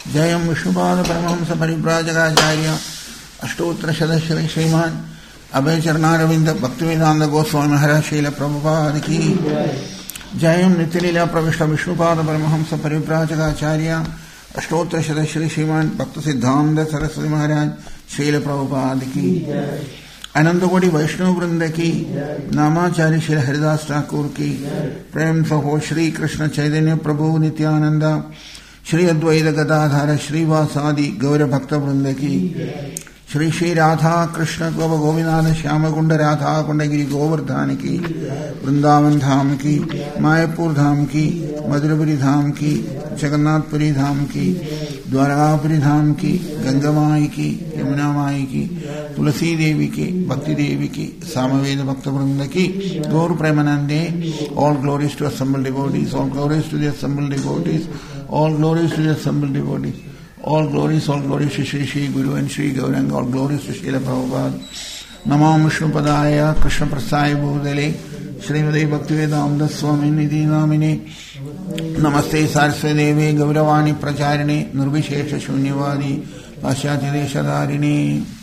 जयं विष्णुपाद परमहंस परिव्राजकाचार्य अष्टोत्तरशत श्रीमान अभय चरणारविंद भक्तिवेदांत गोस्वामी महाराज शील प्रभुपाद की जयं नित्यलीला प्रविष्ट विष्णुपाद परमहंस परिव्राजकाचार्य अष्टोत्तरशत श्रीमान भक्त सिद्धांत सरस्वती महाराज शील प्रभुपाद की अनंतकोटि वैष्णव वृंद की नामाचार्य श्री हरिदास ठाकुर की प्रेम सहो श्री कृष्ण चैतन्य प्रभु नित्यानंद श्री अद्वैत गदाधर श्रीवासादि गौर भक्त वृंद की श्री श्री राधा कृष्ण गोप गोविंदान श्याम कुंड राधा कुंडगिरी गोवर्धन की वृंदावन धाम की मायापुर धाम की मधुरपुरी धाम की जगन्नाथपुरी धाम की द्वारकापुरी धाम की गंगामाई की यमुना माई की तुलसी देवी की भक्ति देवी की सामवेद भक्त वृंद की Gaura Premanande all glories to assembled devotees, all glories to the assembled devotees, all glories to the assembled devotees, all glories to Shri Shri Guru and Shri Gauranga, all glories to Srila Prabhupada. Namo Vishnu Padaya Krishna Prasaya Bhudale Srimati Bhaktivedanta Swami Nidhi Namine Namaste Saraswati Devi Gauravani Pracharine Nirvishesha Shunyavadi Pasyati Deshadarini.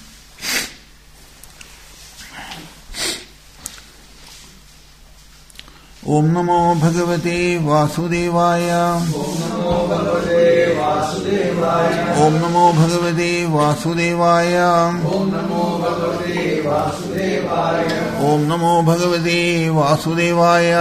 Om Namo Bhagavate Vasudevaya. Om Namo Bhagavate Vasudevaya. Om Namo Bhagavate Vasudevaya. Om Namo Bhagavate Vasudevaya.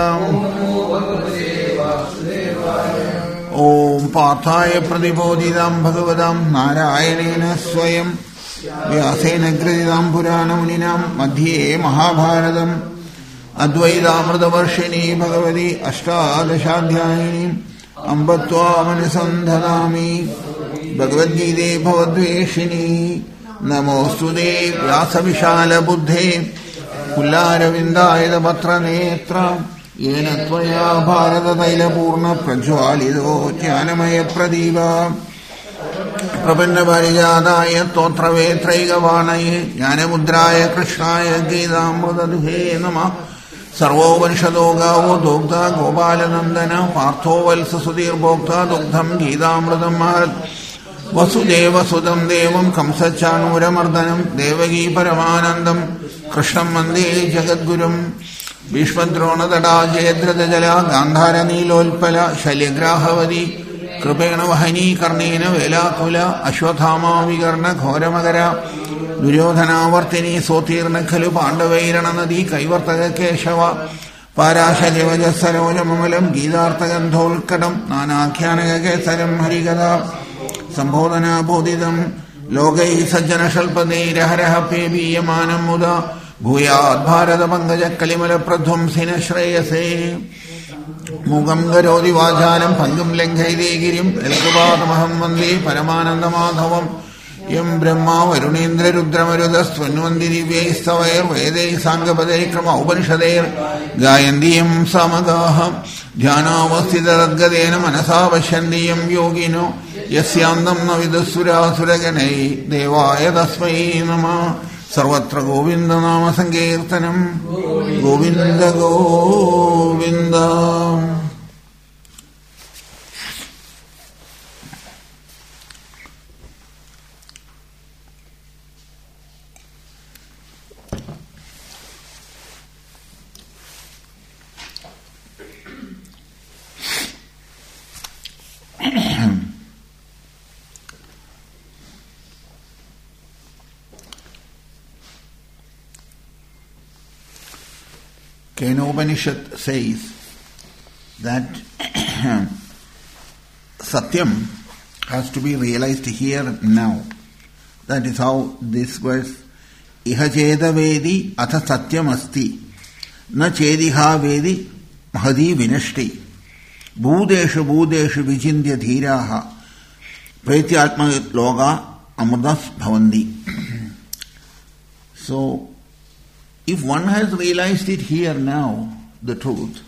Om Parthaya Pradipodidam Bhagavatam Narayanena Swayam Vyasena Gradidam Puranamuninam Madhye Mahabharatam Advaithamritavarshini Bhagavati Ashtadashaadhyayini Ambatvamanisandanami Bhagavad-gite Bhavadveshini Namostude Vyasavishala Buddhe Kullaravindayada Patra Netra Yena Tvaya Bharata Taila Purna Prajwalido Jnanamaya Pradiva Prapanna Parijadaya Totra Vetraigavanaya Jnanamudraya Krishnaya Gidamrutadhe Namah Sarvo Vanshado Gavo Dogda Gopalanandana Partho Valsa Sudhir Bhokta Dogdham Gidamrutam Mahat Vasudeva Sudam Devam Kamsachanura Mardanam Devagi Paramanandam Krishnam Mande Jagadgurum Bhishmadrona Tada Jayadrita Jala Gandhara Nilolpala Shaligrahavadi Krupena Vahani Karnena Velakula Ashwathama Vigarna Ghoramagara Duryodhana Vartini Sotirna Khalu Pandavairana Nadi Kaivartaga Keshava Parashadeva Saroja Mamalam Gidartagandhol Kadam Nanakhyanaga Kesaram Harigada Sambodhana Bodhidam Logai Sajjana Shalpade Raharaha Pebi Yamanam Muda Bhuyad Bharata Pangaja Kalimala Pradhum Sina Shreyase Mugam Garodi Vajaram Pangam Lenghai Girim Elkabatamaham Vande Paramananda Madhavam Yam Brahma Varunendra Rudramarudas Svanvandiri Vaistavair Vede Sangapade Krama Upanishadair Gayandiyam Samagaham Dhyanavastita Radgadena Manasa Vashandiyam Yogino Yasyandam Navidasura Suraganei Devaya Dasmai Nama Sarvatra Govinda Nama Sankirtanam Govinda Govinda. Kenopanishad says that Satyam has to be realized here and now. That is how this verse Iha cheda vedi atha satyam asti na chediha vedi mahadi vinashti bhudeshu bhudeshu vichindya dhiraha pretyatma loga amrudas bhavandi. So if one has realized it here now, the truth,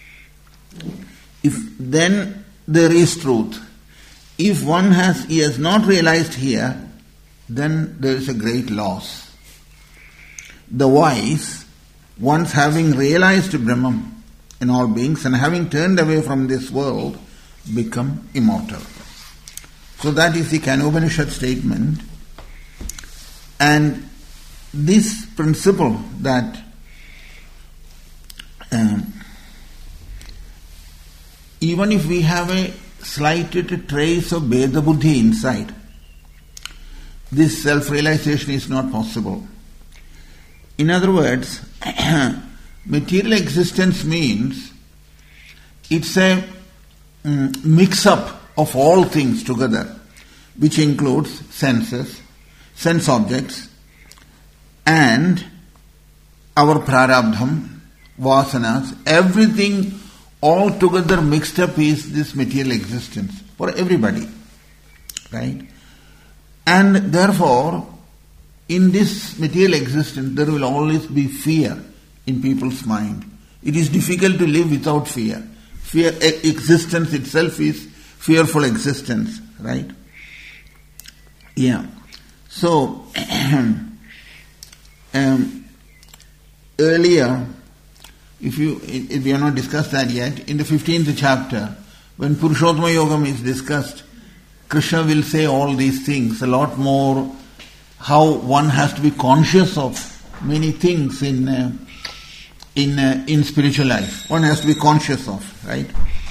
if then there is truth. If he has not realized here, then there is a great loss. The wise, once having realized Brahman in all beings and having turned away from this world, become immortal. So that is the Kenopanishad statement. And this principle that even if we have a slight trace of Veda Buddhi inside, this self-realization is not possible. In other words, material existence means it's a mix-up of all things together, which includes senses, sense objects, and our prarabdham, vasanas, everything all together mixed up is this material existence for everybody, right? And therefore, in this material existence, there will always be fear in people's mind. It is difficult to live without fear. Fear, existence itself is fearful existence, right? Yeah. So, earlier, if we have not discussed that yet, in the 15th chapter, when Purushottama Yogam is discussed, Krishna will say all these things, a lot more, how one has to be conscious of many things in spiritual life. One has to be conscious of, right?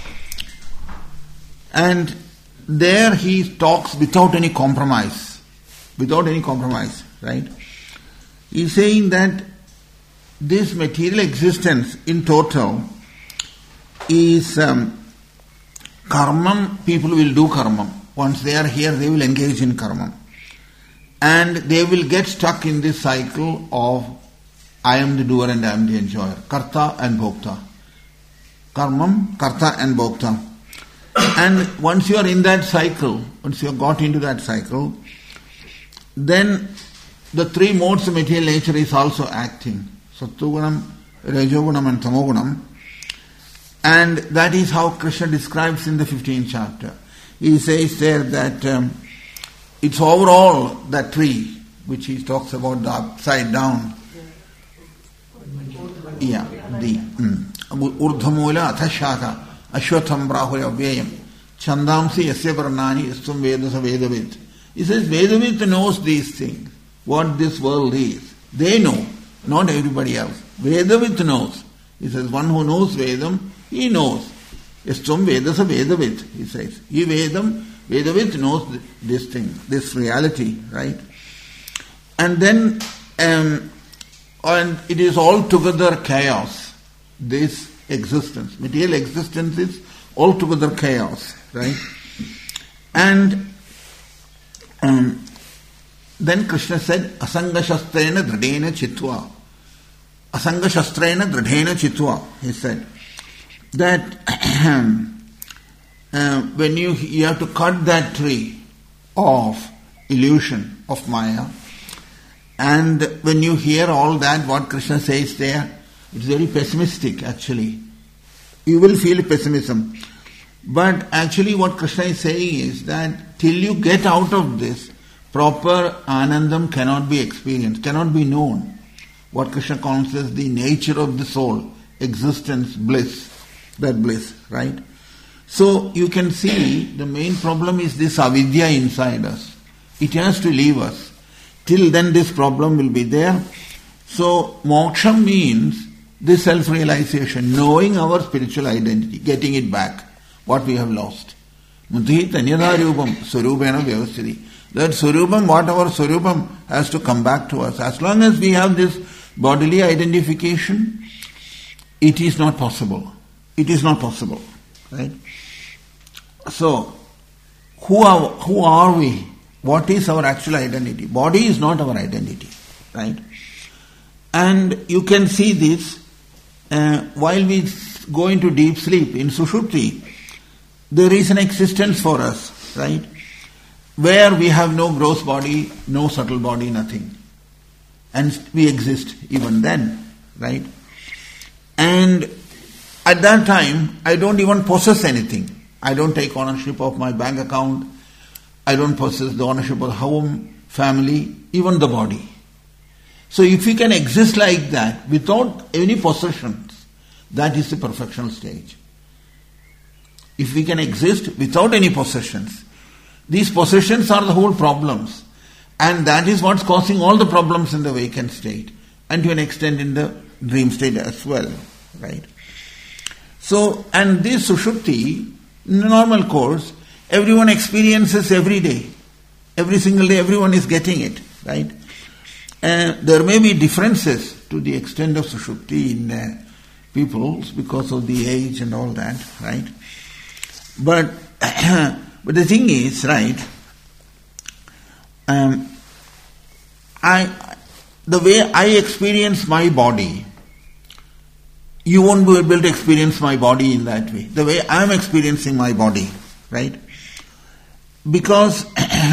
And there he talks without any compromise, right? He's saying that this material existence in total is karmam. People will do karmam. Once they are here, they will engage in karmam. And they will get stuck in this cycle of I am the doer and I am the enjoyer. Karta and Bhokta. Karmam, Karta and Bhokta. And once you are in that cycle, once you have got into that cycle, then the three modes of material nature is also acting. Sattvagunam, Rajogunam and Tamogunam. And that is how Krishna describes in the 15th chapter. He says there that it's overall that tree, which he talks about the upside down. Yeah, the Urdhamula Athashaka Ashwatham Brahurya Vyayam Chandamsi Yasya Varnani Yastum Vedasa Vedavit. He says Vedavit knows these things, what this world is. They know, not everybody else. Vedavit knows. He says one who knows Vedam, he knows. Yastum Vedasa Vedavit, he says. He Vedavit knows this thing, this reality, right? And then, and it is altogether chaos, this existence. Material existence is altogether chaos, right? And then Krishna said, Asanga Shastrena Dradena Chitva. Asanga Shastrena Dradena Chitva, he said. That when you have to cut that tree of illusion, of Maya, and when you hear all that, what Krishna says there, it's very pessimistic actually. You will feel pessimism. But actually what Krishna is saying is that till you get out of this, proper Anandam cannot be experienced, cannot be known. What Krishna calls as the nature of the soul, existence, bliss, that bliss, right? So you can see the main problem is this avidya inside us. It has to leave us. Till then this problem will be there. So moksha means this self-realization, knowing our spiritual identity, getting it back, what we have lost. Mudhi tanyada rupam surupena vyavasthiti. That surupam, whatever surupam, has to come back to us. As long as we have this bodily identification, it is not possible. It is not possible, right? So, who are we? What is our actual identity? Body is not our identity, right? And you can see this while we go into deep sleep, in Sushupti, there is an existence for us, right? Where we have no gross body, no subtle body, nothing. And we exist even then, right? And at that time, I don't even possess anything. I don't take ownership of my bank account. I don't possess the ownership of the home, family, even the body. So if we can exist like that without any possessions, that is the perfectional stage. If we can exist without any possessions, These possessions are the whole problems. And that is what's causing all the problems in the vacant state. And to an extent in the dream state as well. Right? So, and this Sushupti, in the normal course, everyone experiences every day. Every single day everyone is getting it. Right? There may be differences to the extent of Sushupti in peoples because of the age and all that, right? But the thing is, right, the way I experience my body, you won't be able to experience my body in that way. The way I'm experiencing my body, right? Because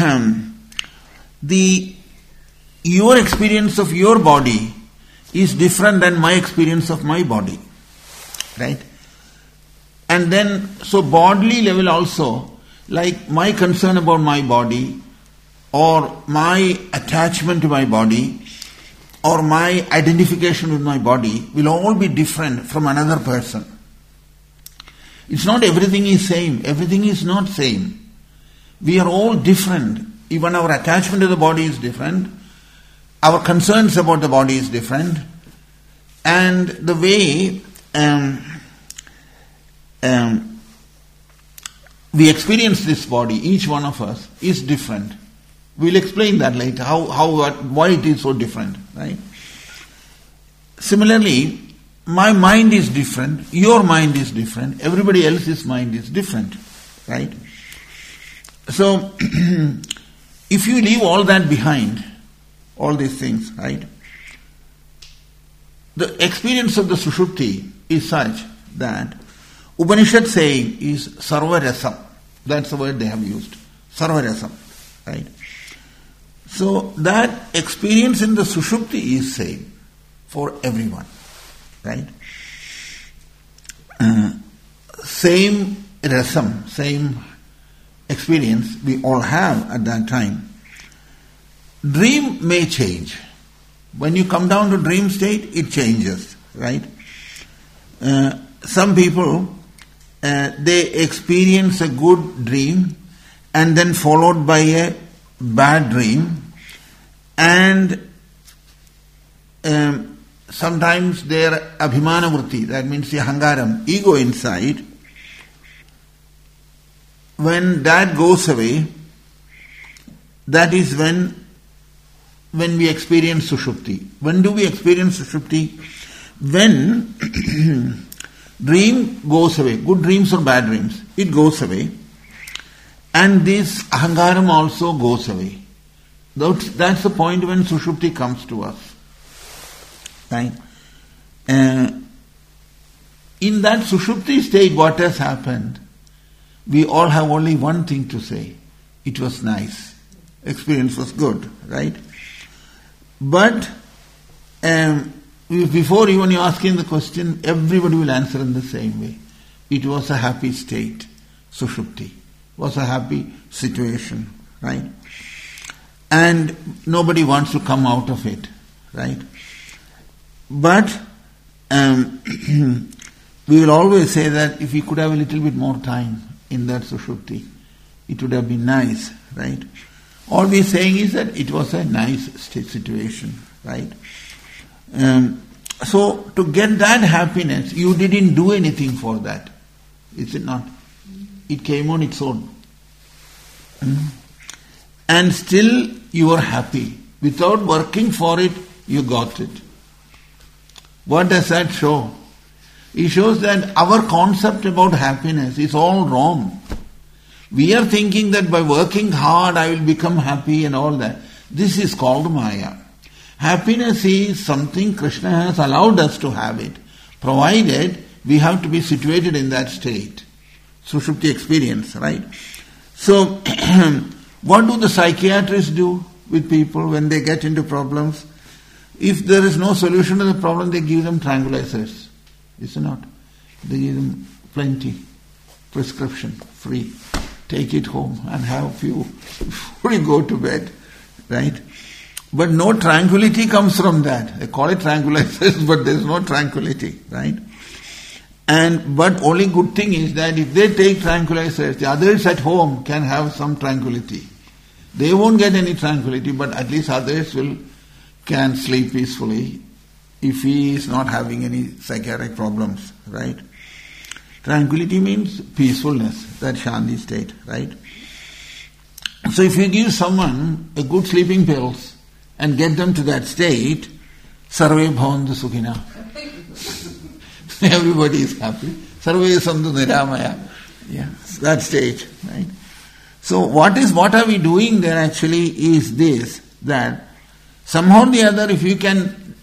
your experience of your body is different than my experience of my body. Right? And then, so bodily level also, like my concern about my body, or my attachment to my body, or my identification with my body, will all be different from another person. It's not everything is same. Everything is not same. We are all different. Even our attachment to the body is different. Our concerns about the body is different, and the way we experience this body, each one of us, is different. We'll explain that later, why it is so different, right? Similarly, my mind is different, your mind is different, everybody else's mind is different, right? So, if you leave all that behind, all these things, right? The experience of the Sushupti is such that Upanishad saying is Sarvarasam. That's the word they have used. Sarvarasam, right? So that experience in the Sushupti is same for everyone, right? Same rasam, same experience we all have at that time. Dream may change. When you come down to dream state, it changes, right? Some people, they experience a good dream and then followed by a bad dream, and sometimes their abhimana vritti, that means the ahangaram, ego inside, when that goes away, that is when we experience Sushupti. When do we experience Sushupti? When dream goes away, good dreams or bad dreams, it goes away, and this ahangaram also goes away. That's the point when Sushupti comes to us. Right? In that Sushupti state, what has happened? We all have only one thing to say. It was nice. Experience was good, right? But before even you asking the question, everybody will answer in the same way. It was a happy state. Sushupti was a happy situation, right? And nobody wants to come out of it, right? But we will always say that if we could have a little bit more time in that Sushupti, it would have been nice, right? All we are saying is that it was a nice situation, right? So to get that happiness, you didn't do anything for that. Is it not? It came on its own. And still you are happy. Without working for it, you got it. What does that show? It shows that our concept about happiness is all wrong. We are thinking that by working hard I will become happy and all that. This is called Maya. Happiness is something Krishna has allowed us to have it, provided we have to be situated in that state. Sushupti experience, right? So, what do the psychiatrists do with people when they get into problems? If there is no solution to the problem, they give them tranquilizers. Is it not? They give them plenty. Prescription, free. Take it home and have a few before you go to bed. Right? But no tranquility comes from that. They call it tranquilizers, but there is no tranquility. Right? But only good thing is that if they take tranquilizers, the others at home can have some tranquility. They won't get any tranquility, but at least others can sleep peacefully if he is not having any psychiatric problems, right? Tranquility means peacefulness, that Shanti state, right? So if you give someone a good sleeping pills and get them to that state, sarve bhavantu sukhina. Everybody is happy. Sarve santu niramaya. Yeah, that stage, right? So what are we doing there actually is this, that somehow or the other if you can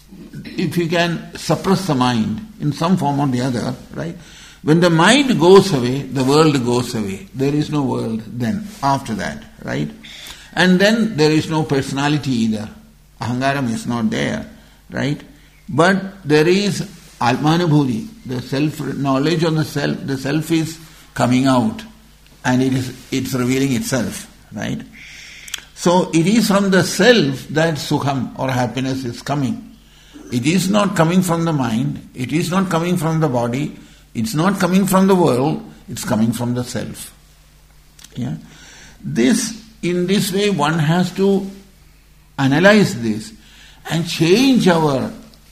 suppress the mind in some form or the other, right? When the mind goes away, the world goes away. There is no world then, after that, right? And then there is no personality either. Ahangaram is not there, right? But there is Atmanubhuti, the self-knowledge of the self is coming out and it's revealing itself, right? So it is from the self that sukham or happiness is coming. It is not coming from the mind, it is not coming from the body, it's not coming from the world, it's coming from the self. Yeah? In this way one has to analyze this and change our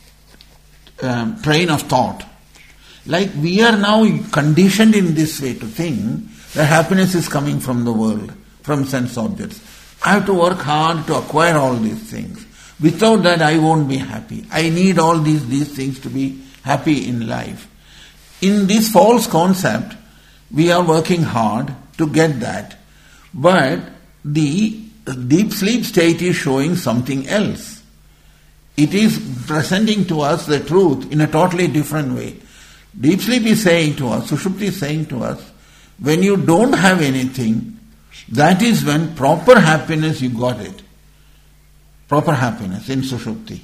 train of thought. Like we are now conditioned in this way to think that happiness is coming from the world, from sense objects. I have to work hard to acquire all these things. Without that I won't be happy. I need all these things to be happy in life. In this false concept, we are working hard to get that. But the deep sleep state is showing something else. It is presenting to us the truth in a totally different way. Deep sleep is saying to us, Sushupti is saying to us, when you don't have anything, that is when proper happiness you got it. Proper happiness in Sushupti.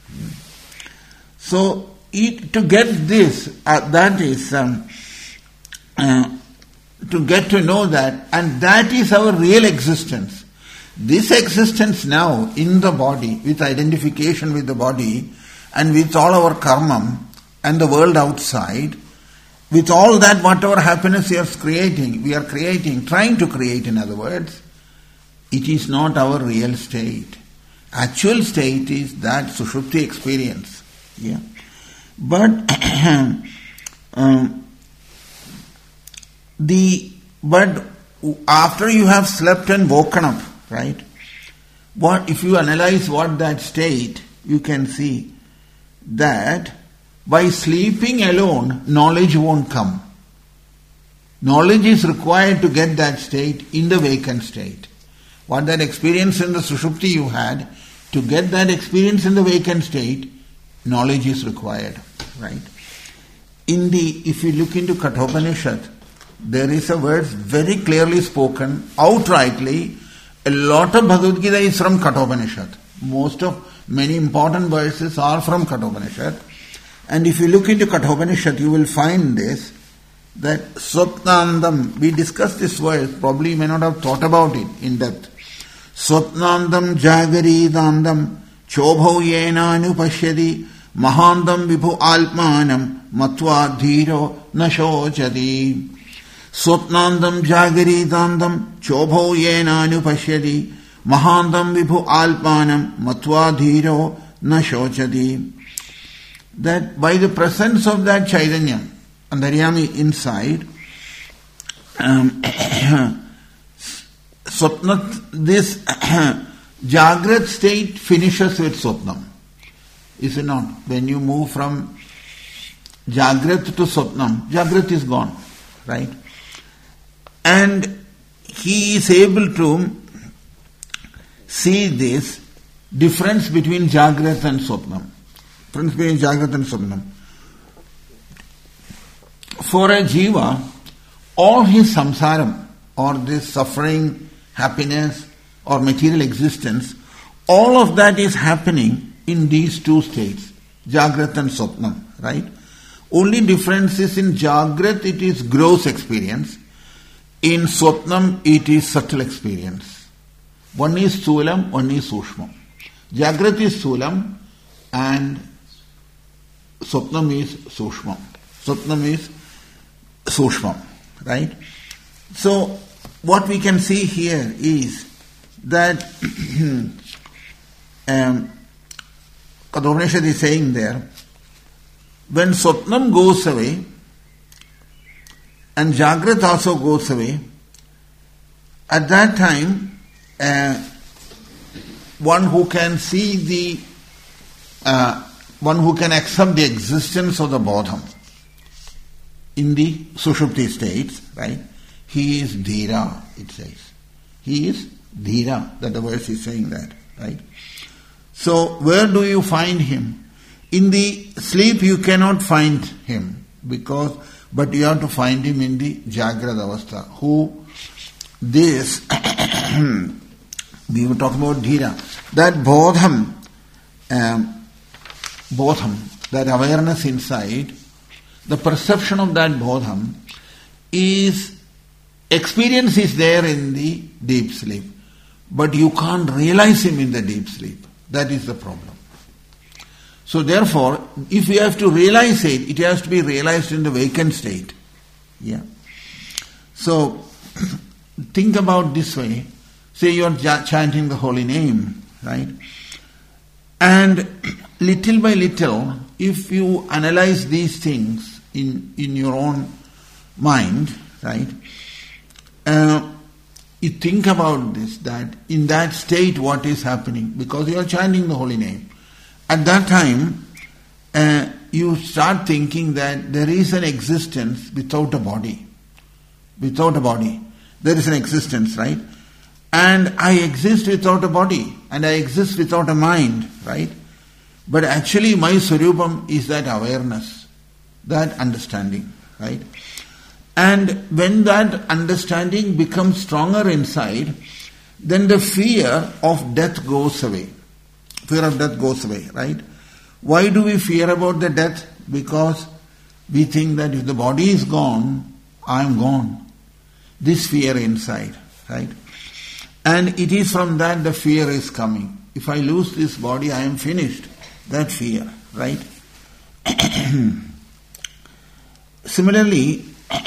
So, to get this, that is to get to know that, and that is our real existence. This existence now in the body, with identification with the body, and with all our karma and the world outside, with all that whatever happiness we are creating, trying to create in other words, it is not our real state. Actual state is that Sushupti experience. Yeah. But but after you have slept and woken up, right? If you analyze what that state, you can see that by sleeping alone, knowledge won't come. Knowledge is required to get that state in the vacant state. What that experience in the Sushupti you had, to get that experience in the vacant state, knowledge is required, right? If you look into Kathopanishad, there is a word very clearly spoken, outrightly. A lot of Bhagavad Gita is from Kathopanishad. Many important verses are from Kathopanishad. And if you look into Kathopanishad, you will find this, that Swapnandam, we discussed this verse, probably you may not have thought about it in depth. Swapnandam jagaridandam chobhau yena anupashyadi mahandam vibhu alpmanam matva dhiro nashochati. Swapnandam jagaridandam chobhau yena anupashyadi mahandam vibhu alpmanam matva dhiro nashochati. That by the presence of that Chaitanya, Antaryami inside, this Jagrat state finishes with Swapnam. Is it not? When you move from Jagrat to Swapnam, Jagrat is gone, right? And he is able to see this difference between Jagrat and Swapnam. Difference between Jagrat and Swapnam. For a jiva, all his samsaram, or this suffering, happiness, or material existence, all of that is happening in these two states, Jagrat and Swapnam, right? Only difference is in Jagrat it is gross experience, in Swapnam it is subtle experience. One is Sthulam, one is Sushma. Jagrat is Sthulam and Swapnam is Sushma. Swapnam is Sushmam, right? So, what we can see here is that Kathopanishad is saying there, when Swapnam goes away and Jagrat also goes away, at that time, one who can see one who can accept the existence of the Bodham in the Sushupti states, right? He is Dhira, it says. He is Dhira, that the verse is saying that, right? So, where do you find him? In the sleep you cannot find him, but you have to find him in the Jagrad Avastha. We were talking about Dhira. That Bodham, that awareness inside, the perception of that Bodham experience is there in the deep sleep. But you can't realize him in the deep sleep. That is the problem. So therefore, if you have to realize it, it has to be realized in the vacant state. Yeah. So, think about this way. Say you are chanting the holy name, right? And little by little, if you analyze these things in your own mind, right? You think about this, that in that state what is happening, because you are chanting the holy name. At that time, you start thinking that there is an existence without a body. Without a body. There is an existence, right? And I exist without a body, and I exist without a mind, right? But actually my Swarupam is that awareness, that understanding, right? And when that understanding becomes stronger inside, then the fear of death goes away. Fear of death goes away, right? Why do we fear about the death? Because we think that if the body is gone, I am gone. This fear inside, right? And it is from that the fear is coming. If I lose this body, I am finished. That fear, right? Similarly,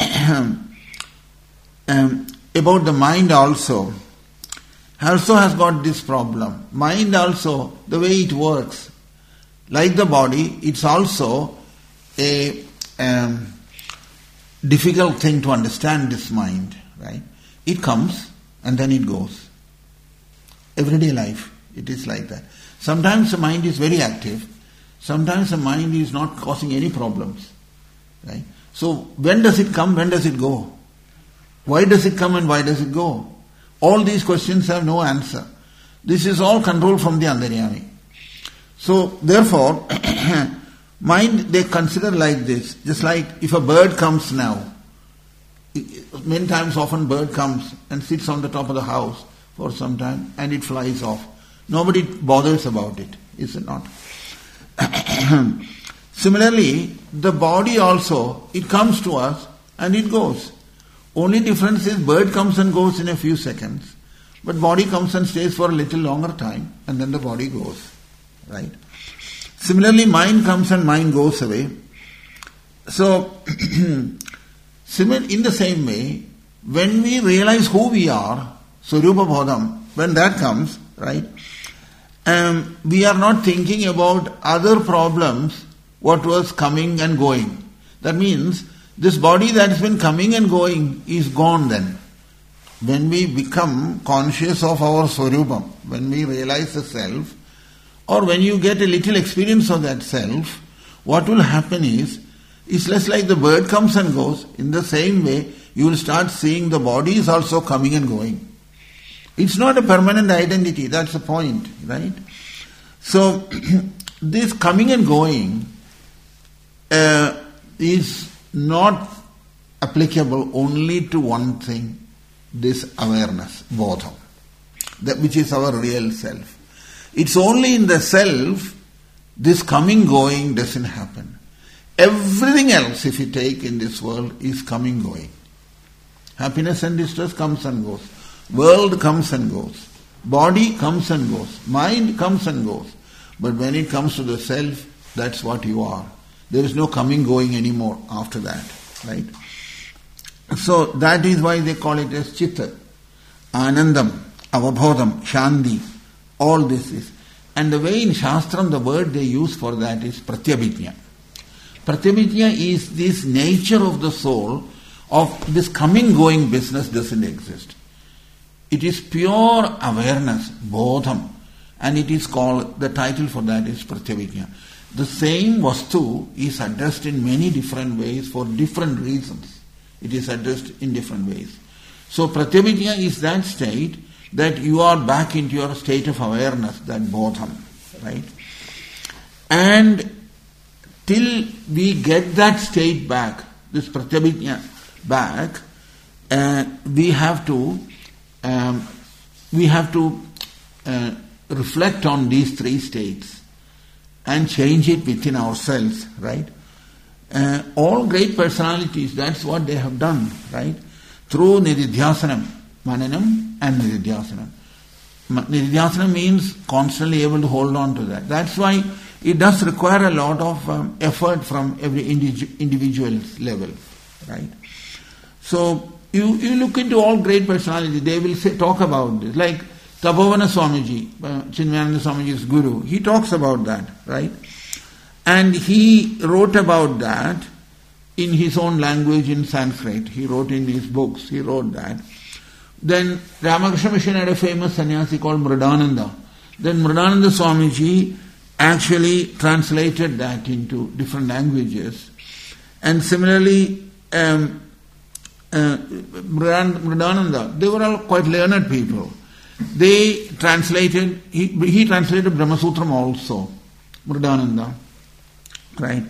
about the mind also has got this problem. Mind also, the way it works, like the body, it's also a difficult thing to understand, this mind, right? It comes and then it goes. Everyday life, it is like that. Sometimes the mind is very active, sometimes the mind is not causing any problems, right? So when does it come, when does it go? Why does it come and why does it go? All these questions have no answer. This is all controlled from the Antaryami. So therefore, mind they consider like this, just like if a bird comes now, many times often bird comes and sits on the top of the house for some time and it flies off. Nobody bothers about it, is it not? Similarly, the body also, it comes to us and it goes. Only difference is bird comes and goes in a few seconds, but body comes and stays for a little longer time and then the body goes, right? Similarly, mind comes and mind goes away. So, in the same way, when we realize who we are, Swarupa Bodham, when that comes, right, we are not thinking about other problems, what was coming and going. That means, this body that has been coming and going is gone then. When we become conscious of our Swarupam, when we realize the self, or when you get a little experience of that self, what will happen is, it's less like the bird comes and goes. In the same way, you will start seeing the body is also coming and going. It's not a permanent identity, that's the point, right? So, this coming and going is not applicable only to one thing, this awareness, bodham, which is our real self. It's only in the self, this coming going doesn't happen. Everything else, if you take in this world, is coming going. Happiness and distress comes and goes. World comes and goes. Body comes and goes. Mind comes and goes. But when it comes to the self, that's what you are. There is no coming, going anymore after that, right? So that is why they call it as Chitta, Anandam, Avabodham, Shanti, all this is. And the way in Shastram the word they use for that is Pratyabhijna. Pratyabhijna is this nature of the soul of this coming going business doesn't exist. It is pure awareness, bodham, and it is called, the title for that is Pratyabhijna. The same vastu is addressed in many different ways for different reasons. It is addressed in different ways. So Pratyabhijna is that state that you are back into your state of awareness, that bodham, right? And till we get that state back, this Pratyabhijna back, we have to reflect on these three states and change it within ourselves, right? All great personalities, that's what they have done, right? Through Nididhyasanam, Mananam and Nididhyasanam. Nididhyasanam means constantly able to hold on to that. That's why it does require a lot of effort from every individual's level, right? So you look into all great personalities, they will talk about this. Like Tabhavana Swamiji, Chinmayananda Swamiji's guru, he talks about that, right? And he wrote about that in his own language in Sanskrit. He wrote in his books, he wrote that. Then Ramakrishna Mission had a famous sannyasi called Mridananda. Then Mridananda Swamiji actually translated that into different languages. And similarly, Mridananda, they were all quite learned people. They translated, he translated Brahmasutram also, Mridananda, right?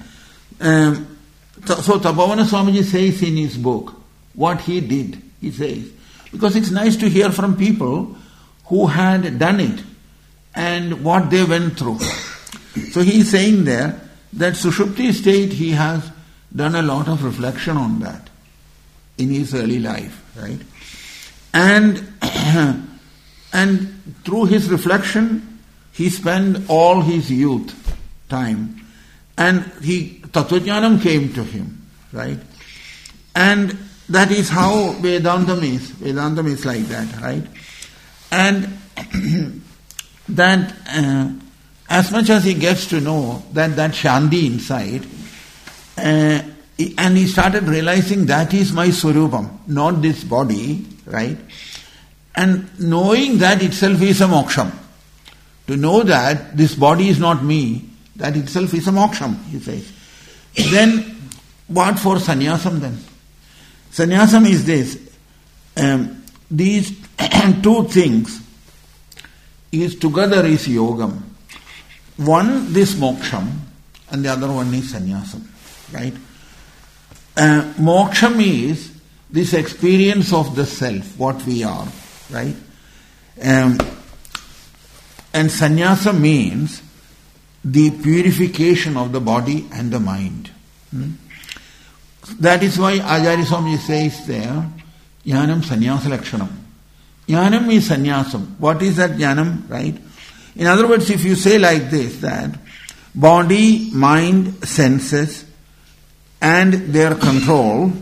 So Tabhavana Swamiji says in his book what he did, he says, because it's nice to hear from people who had done it and what they went through. So he is saying there that Sushupti state, he has done a lot of reflection on that in his early life, right? And through his reflection, he spent all his youth time, and Tattvajnanam came to him, right? And that is how Vedantam is. Vedantam is like that, right? And that as much as he gets to know that Shanti inside, and he started realizing that is my Swarupam, not this body, right? And knowing that itself is a moksham. To know that this body is not me, that itself is a moksham, he says. Then what for sannyasam then? Sannyasam is this. These two things is together is yogam. One, this moksham, and the other one is sannyasam, right? Moksham is this experience of the self, what we are, right? And sannyasa means the purification of the body and the mind. That is why Acharya Swami says there, Jnanam sannyasa lakshanam. Jnanam is sannyasam. What is that jnanam, right? In other words, if you say like this, that body, mind, senses, and their control,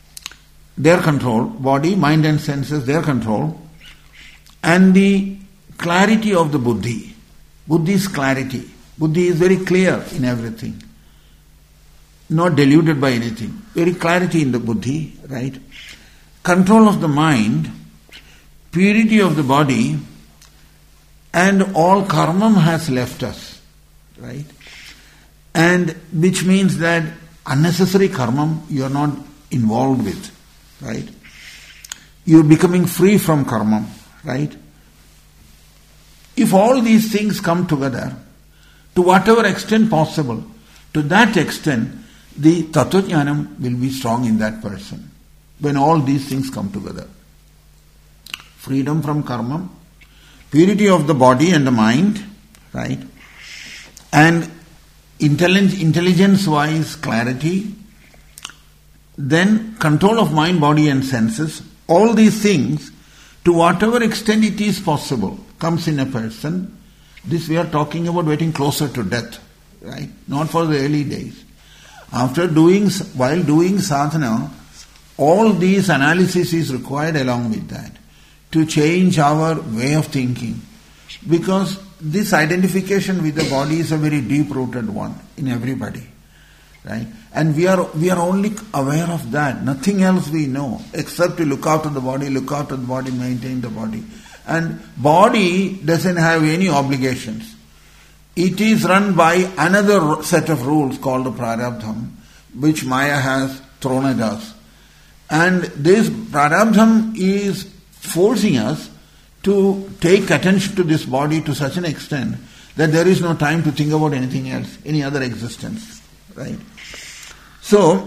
body, mind and senses, their control, and the clarity of the buddhi. Buddhi is clarity. Buddhi is very clear in everything. Not deluded by anything. Very clarity in the buddhi, right? Control of the mind, purity of the body, and all karmam has left us, right? And which means that unnecessary karmam you are not involved with, right? You are becoming free from karmam, right? If all these things come together, to whatever extent possible, to that extent, the Tattvajnanam will be strong in that person. When all these things come together. Freedom from karma, purity of the body and the mind, right? And intelligence-wise clarity, then control of mind, body and senses, all these things, to whatever extent it is possible, comes in a person. This we are talking about getting closer to death, right? Not for the early days. While doing sadhana, all these analysis is required along with that to change our way of thinking. Because this identification with the body is a very deep-rooted one in everybody. Right? And we are only aware of that. Nothing else we know except to look after the body, maintain the body. And body doesn't have any obligations. It is run by another set of rules called the prarabdham, which Maya has thrown at us. And this prarabdham is forcing us to take attention to this body to such an extent that there is no time to think about anything else, any other existence. Right? So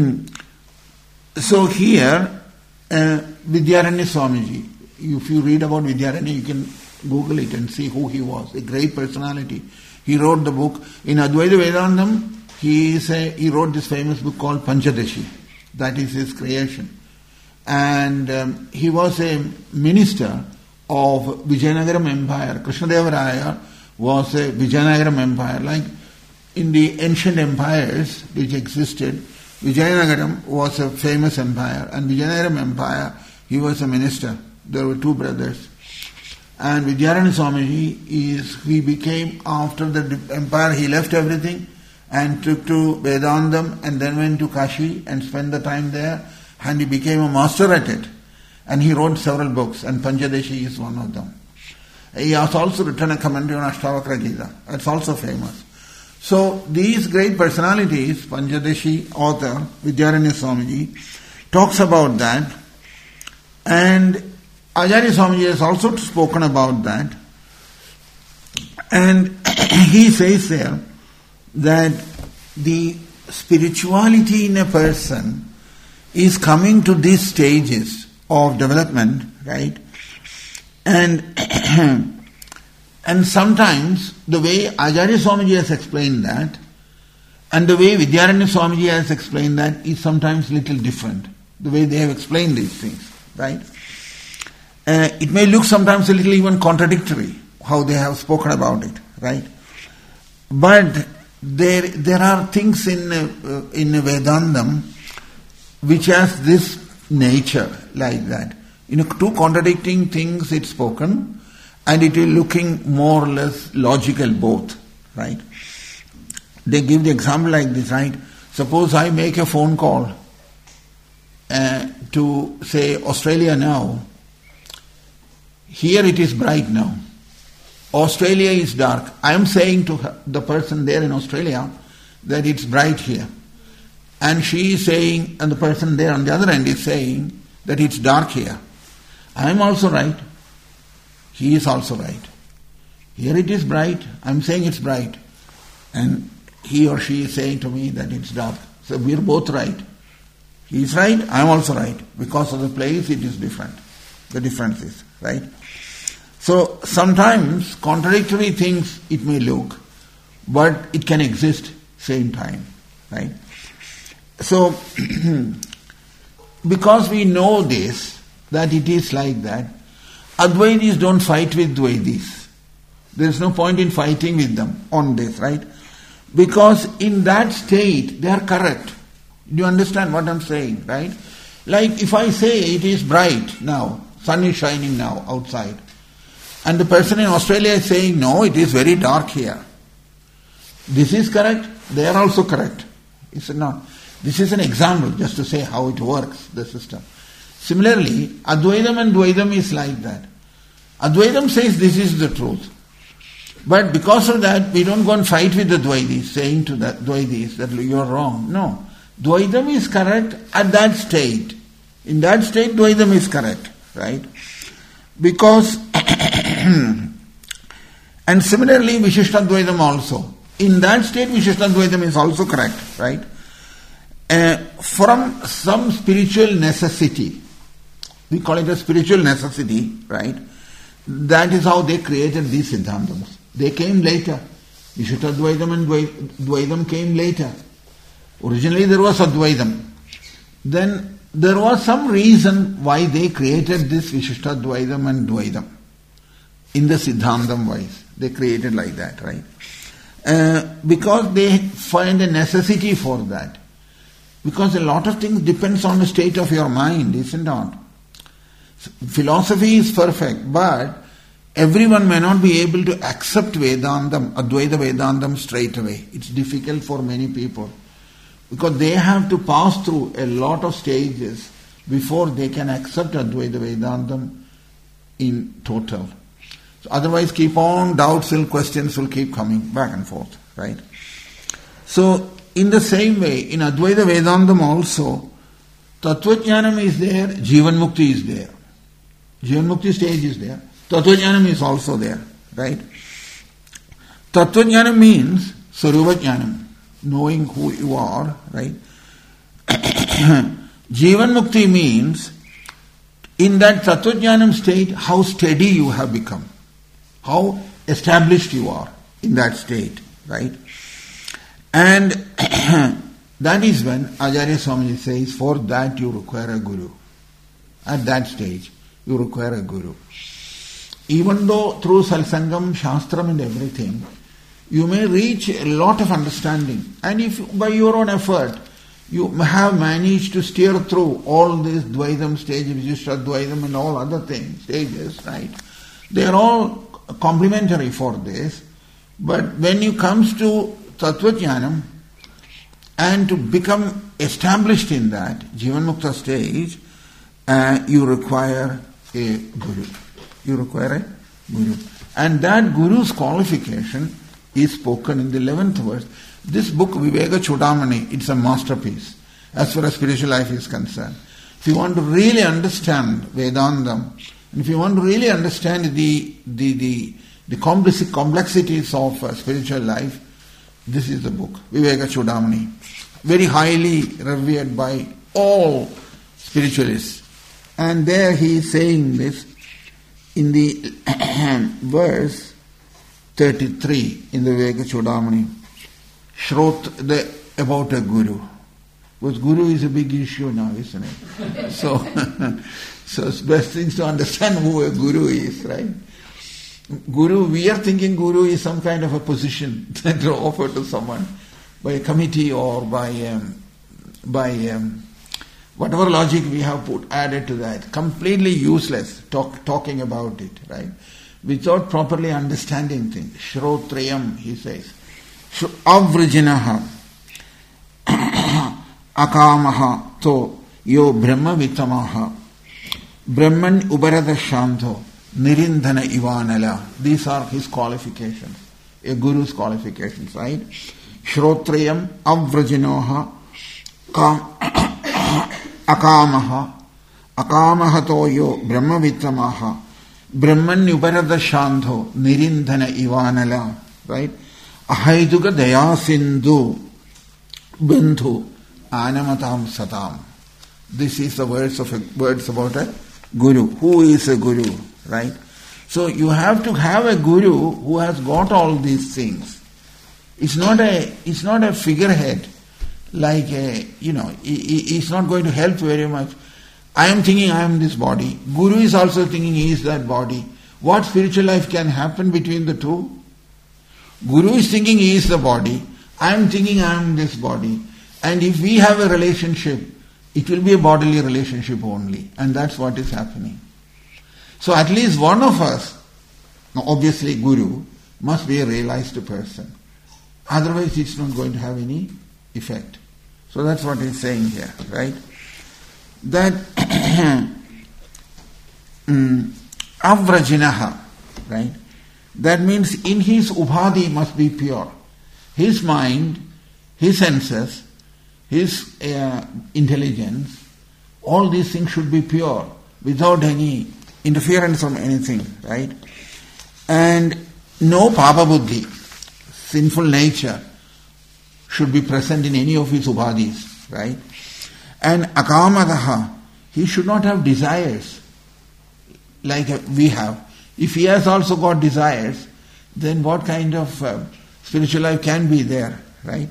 here, Vidyaranya Swamiji, if you read about Vidyaranya, you can Google it and see who he was, a great personality. He wrote the book. In Advaita Vedantam, he wrote this famous book called Panchadashi. That is his creation. And he was a minister of Vijayanagaram Empire. Krishnadevaraya was a Vijayanagaram Empire. Like in the ancient empires which existed, Vijayanagaram was a famous empire. And Vijayanagaram Empire, he was a minister. There were two brothers. And Vidyaranya Swamiji he became, after the empire, he left everything and took to Vedandam and then went to Kashi and spent the time there, and he became a master at it. And he wrote several books, and Panchadashi is one of them. He has also written a commentary on Ashtavakra Gita. It's also famous. So these great personalities, Panchadashi author, Vidyaranya Swamiji, talks about that, and Acharya Swamiji has also spoken about that, and he says there that the spirituality in a person is coming to these stages of development, right? And sometimes the way Acharya Swamiji has explained that and the way Vidyaranya Swamiji has explained that is sometimes little different, the way they have explained these things, right? It may look sometimes a little even contradictory, how they have spoken about it, right? But there are things in Vedandam which has this nature like that. Two contradicting things it's spoken, and it is looking more or less logical both, right? They give the example like this, right? Suppose I make a phone call to, say, Australia now. Here it is bright now. Australia is dark. I am saying to the person there in Australia that it's bright here. And she is saying, and the person there on the other end is saying that it's dark here. I am also right. He is also right. Here it is bright. I am saying it's bright. And he or she is saying to me that it's dark. So we are both right. He is right, I am also right. Because of the place it is different. The difference is, right? So sometimes contradictory things it may look, but it can exist same time, right? So because we know this, that it is like that, Advaitis don't fight with Dvaitis. There is no point in fighting with them on this, right? Because in that state they are correct. Do you understand what I am saying, right? Like if I say it is bright now, sun is shining now outside, and the person in Australia is saying, no, it is very dark here. This is correct, they are also correct. Is it not? This is an example just to say how it works, the system. Similarly, Advaitam and Dvaitam is like that. Advaitam says this is the truth. But because of that, we don't go and fight with the Dvaitis, saying to the Dvaitis that you are wrong. No. Dvaitam is correct at that state. In that state, Dvaitam is correct, right? Because, and similarly, Vishishtadvaitam also. In that state, Vishishtadvaitam is also correct, right? From some spiritual necessity, we call it a spiritual necessity, right? That is how they created these Siddhantams. They came later. Vishishtadvaitam and Dvaitam came later. Originally there was Advaitam. Then there was some reason why they created this Vishishtadvaitam and Dvaitam. In the Siddhantam wise. They created like that, right? Because they find a necessity for that. Because a lot of things depends on the state of your mind, isn't it? Philosophy is perfect, but everyone may not be able to accept Vedantam, Advaita Vedantam straight away. It's difficult for many people because they have to pass through a lot of stages before they can accept Advaita Vedantam in total. So otherwise, keep on doubts and questions will keep coming back and forth, right? So, in the same way, in Advaita Vedantam also, Tattvajnanam is there, Jivan Mukti is there. Jivan Mukti stage is there. Tattvajnanam is also there, right? Tattvajnanam means Saruvajnanam, knowing who you are, right? Jivan Mukti means, in that Tattvajnanam state, how steady you have become, how established you are in that state, right? And that is when Acharya Swamiji says, for that you require a guru. At that stage, you require a guru. Even though through Salsangam, Shastram and everything, you may reach a lot of understanding. And if by your own effort, you have managed to steer through all this Dvaitam stage, Vishishta and all other things, stages, right? They are all complementary for this. But when you comes to Tattvajnanam and to become established in that Jivan Mukta stage, you require a guru. You require a guru. And that guru's qualification is spoken in the 11th verse. This book, Viveka Chudamani, it's a masterpiece as far as spiritual life is concerned. If you want to really understand Vedantam, and if you want to really understand the complexities of spiritual life, this is the book, Viveka Chudamani. Very highly revered by all spiritualists. And there he is saying this in the verse 33 in the Viveka Chudamani. About a guru. Because guru is a big issue now, isn't it? So it's best things to understand who a guru is, right? Guru, we are thinking guru is some kind of a position that is offered to someone by a committee or by whatever logic we have added to that. Completely useless talking about it, right? Without properly understanding things. Shrotrayam, he says. Avrajinaha akamaha to yo brahma vitamaha brahman ubarada shanto nirindhana ivanala. These are his qualifications, a guru's qualifications, right? Shrotrayam avrajinoha akamaha to yo brahma vitamaha brahman ubarada shanto nirindhana ivanala, right? Ahaiduga daya sindhu bindhu anamatam satam. This is the words about a guru. Who is a guru, right? So you have to have a guru who has got all these things. It's not a figurehead, like he's not going to help very much. I am thinking I am this body. Guru is also thinking he is that body. What spiritual life can happen between the two? Guru is thinking he is the body. I am thinking I am this body. And if we have a relationship, it will be a bodily relationship only. And that's what is happening. So at least one of us, obviously Guru, must be a realized person. Otherwise it's not going to have any effect. So that's what he's saying here, right? That avrajinaha, right? That means in his ubhadi must be pure. His mind, his senses, his intelligence, all these things should be pure, without any interference from anything, right? And no papa buddhi, sinful nature, should be present in any of his ubhadis, right? And akamadaha, he should not have desires like we have. If he has also got desires, then what kind of spiritual life can be there, right?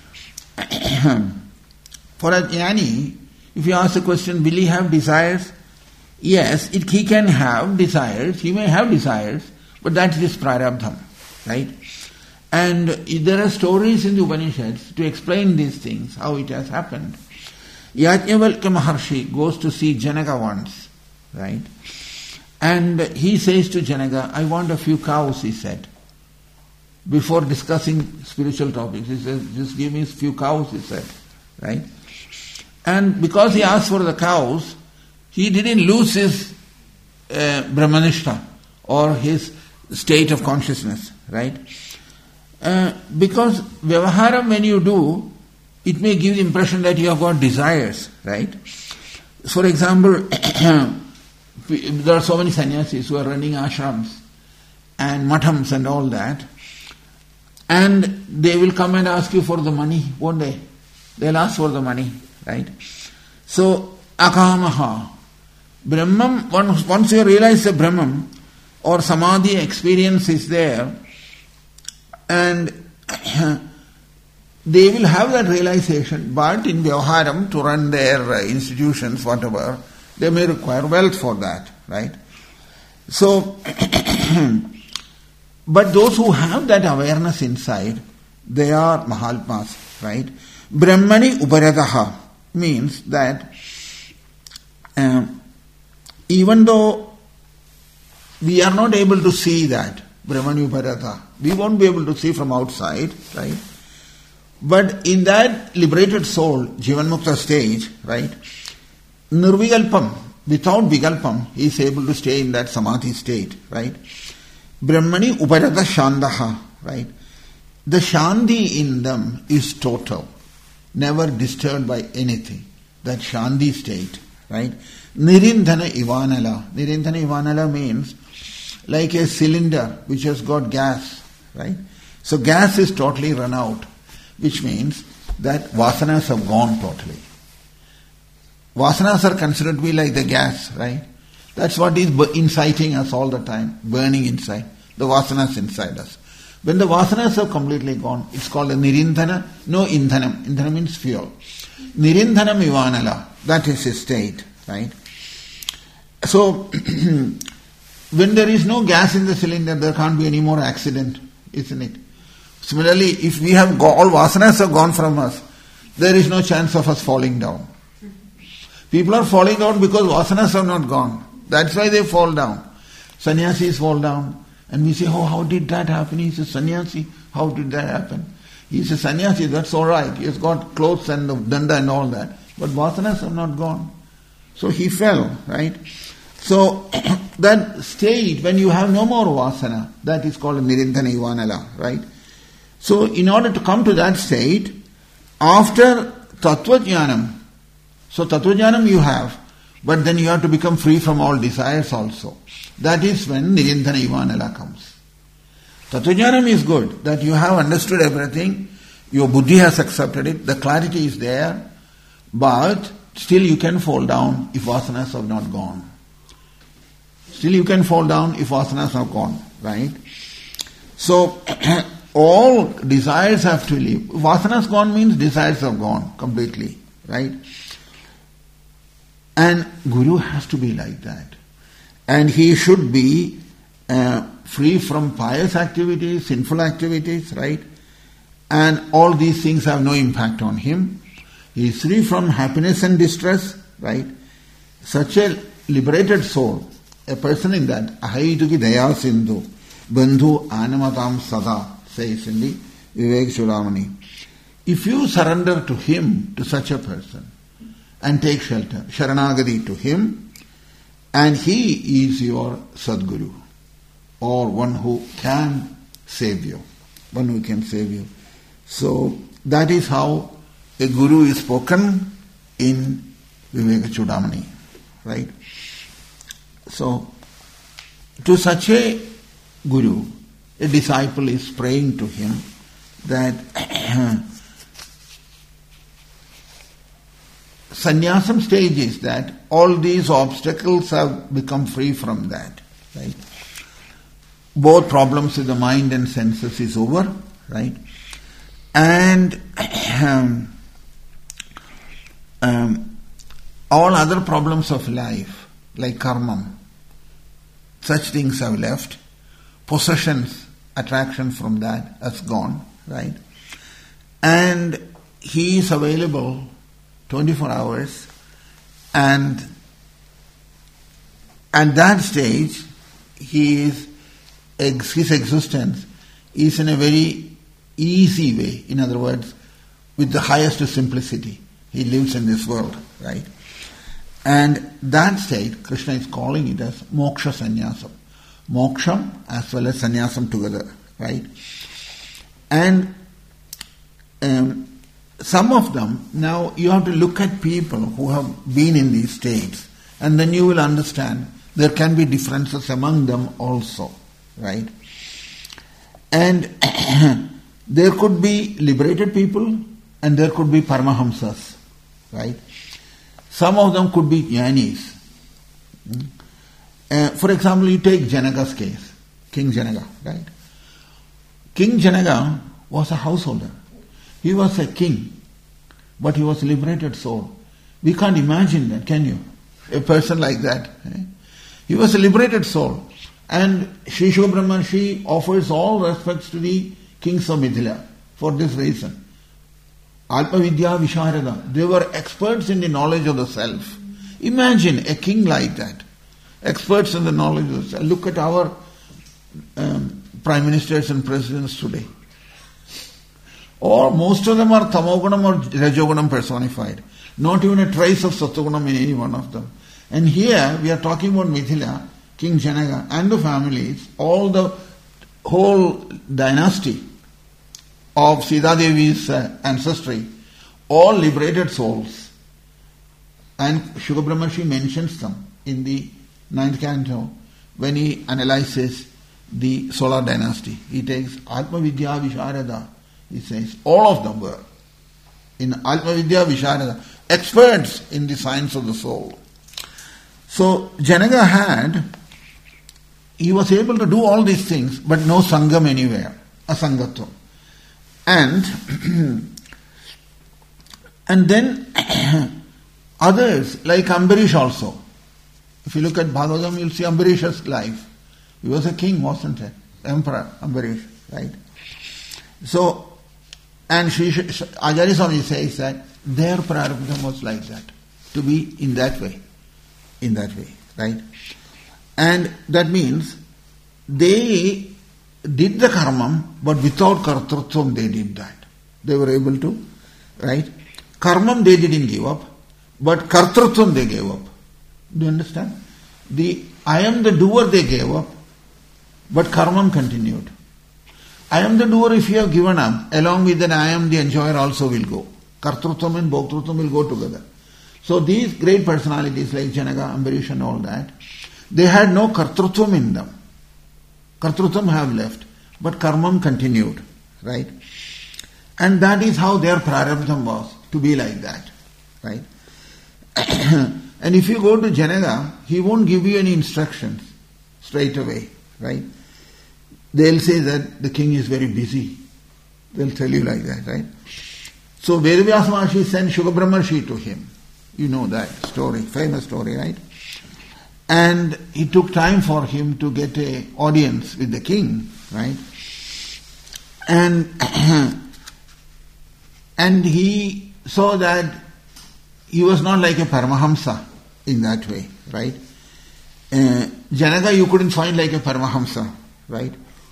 For a jnani, if you ask the question, will he have desires? Yes, he can have desires, he may have desires, but that is prarabdham, right? And there are stories in the Upanishads to explain these things, how it has happened. Yajnavalkya Maharshi goes to see Janaka once, right? And he says to Janaka, I want a few cows, he said. Before discussing spiritual topics, he says, just give me a few cows, he said, right? And because he asked for the cows, he didn't lose his Brahmanishta or his state of consciousness, right? Because Vyavaharam, when you do, it may give the impression that you have got desires, right? For example, there are so many sannyasis who are running ashrams and mathams and all that, and they will come and ask you for the money, won't they? They'll ask for the money, right? So, akamaha. Brahman, once you realize the Brahman or Samadhi experience is there, and they will have that realization, but in Vyavaharam, to run their institutions, whatever, they may require wealth for that, right? So, but those who have that awareness inside, they are Mahatmas, right? Brahmani uparataha means that even though we are not able to see that, Brahmani uparataha, we won't be able to see from outside, right? But in that liberated soul, Jivanmukta stage, right? Nirvikalpam, without Vikalpam, he is able to stay in that Samadhi state, right? Brahmani uparata shandaha, right? The Shanti in them is total, never disturbed by anything. That Shanti state, right? Nirindhana Ivanala. Nirindhana Ivanala means like a cylinder which has got gas, right? So gas is totally run out, which means that vasanas have gone totally. Vasanas are considered to be like the gas, right? That's what is inciting us all the time, burning inside, the vasanas inside us. When the vasanas have completely gone, it's called a nirindhana, no indhanam. Indhanam means fuel. Nirindhanam ivanala, that is a state, right? So, when there is no gas in the cylinder, there can't be any more accident, isn't it? Similarly, if we have all vasanas have gone from us, there is no chance of us falling down. People are falling down because vasanas have not gone. That's why they fall down. Sannyasis fall down. And we say, oh, how did that happen? He's a sannyasi. How did that happen? He's a sannyasi, that's all right. He has got clothes and the danda and all that. But vasanas have not gone. So he fell, right? So that state, when you have no more vasana, that is called nirindhana ivanala, right? So in order to come to that state, after Tattva-jnanam, so Tattva-jnanam you have, but then you have to become free from all desires also. That is when Nirindhana Ivanala comes. Tattva-jnanam is good, that you have understood everything, your buddhi has accepted it, the clarity is there, but still you can fall down if vasanas have not gone. Still you can fall down if vasanas have gone, right? So, all desires have to leave. Vasanas gone means desires have gone completely, right? And Guru has to be like that. And he should be free from pious activities, sinful activities, right? And all these things have no impact on him. He is free from happiness and distress, right? Such a liberated soul, a person in that, Ahaituki Daya Sindhu, Bandhu Anamatam Sada, says in the Vivek Chudamani. If you surrender to him, to such a person, and take shelter, Sharanagati to him, and he is your Sadguru, or one who can save you, one who can save you. So that is how a Guru is spoken in Viveka Chudamani, right? So to such a Guru, a disciple is praying to him that sannyasam stage is that all these obstacles have become free from that, right? Both problems with the mind and senses is over, right? And all other problems of life, like karmam, such things have left. Possessions, attraction from that has gone, right? And he is available 24 hours, and at that stage, his existence is in a very easy way. In other words, with the highest simplicity. He lives in this world, right? And that state, Krishna is calling it as moksha sannyasam. Moksham as well as sannyasam together, right? And some of them, now you have to look at people who have been in these states, and then you will understand there can be differences among them also, right? And there could be liberated people and there could be paramahamsas, right? Some of them could be jnanis. For example, you take Janaka's case, King Janaka, right? King Janaka was a householder. He was a king, but he was a liberated soul. We can't imagine that, can you? A person like that. He was a liberated soul. And Sri Shuka Brahmarshi offers all respects to the kings of Mithila for this reason. Atma Vidya Visharada. They were experts in the knowledge of the self. Imagine a king like that. Experts in the knowledge of the self. Look at our prime ministers and presidents today. Or most of them are Tamogunam or Rajogunam personified. Not even a trace of Sattvagunam in any one of them. And here we are talking about Mithila, King Janaka and the families, all the whole dynasty of Sita Devi's ancestry, all liberated souls. And Shuka Brahmarshi mentions them in the 9th canto when he analyzes the solar dynasty. He takes Atma Vidya Visharada. He says all of them were in Atma Vidya Visharada, experts in the science of the soul. So Janaka he was able to do all these things, but no sangam anywhere, asangatvam. And then others, like Ambarish also. If you look at Bhagavatam, you'll see Ambarish's life. He was a king, wasn't it? Emperor Ambarish, right? So, and Acharya Swami says that their prarabdha was like that, to be in that way, right? And that means they did the karmam, but without kartrutvam they did that. They were able to, right? Karmam they didn't give up, but kartrutvam they gave up. Do you understand? I am the doer they gave up, but karmam continued. I am the doer if you have given up, along with that I am the enjoyer also will go. Kartrutvam and bhoktrutvam will go together. So these great personalities like Janaka, Ambarish and all that, they had no kartrutvam in them. Kartrutvam have left, but karmam continued, right? And that is how their prarabdham was, to be like that, right? And if you go to Janaka, he won't give you any instructions straight away, right? They'll say that the king is very busy. They'll tell you like that, right? So Vedavyasa Maharshi sent Shuka Brahmarshi to him. You know that story, famous story, right? And it took time for him to get an audience with the king, right? And he saw that he was not like a Paramahamsa in that way, right? Janaka you couldn't find like a Paramahamsa, right?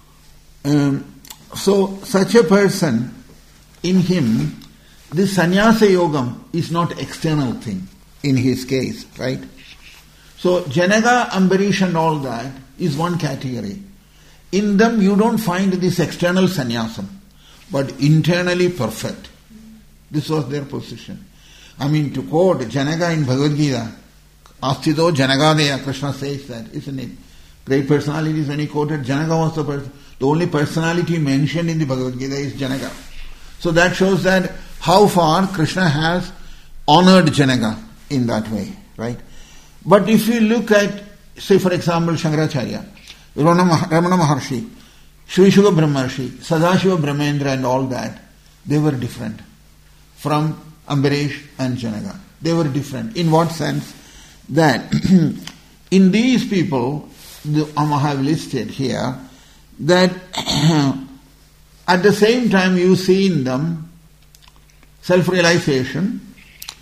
So such a person, in him, this sannyasa yogam is not external thing in his case, right? So Janaka, Ambarish and all that is one category. In them you don't find this external sannyasam, but internally perfect. This was their position. I mean, to quote Janaka in Bhagavad Gita, Astito Janagadeya, Krishna says that, isn't it? Great personalities, when he quoted, Janaka was the only personality mentioned in the Bhagavad Gita is Janaka. So that shows that how far Krishna has honored Janaka in that way, right? But if you look at, say for example, Shankaracharya, Ramana Maharshi, Sri Shuka Brahmarshi, Sadashiva Brahmendra and all that, they were different from Ambarish and Janaka. They were different. In what sense? That in these people, I have listed here, that at the same time you see in them self-realization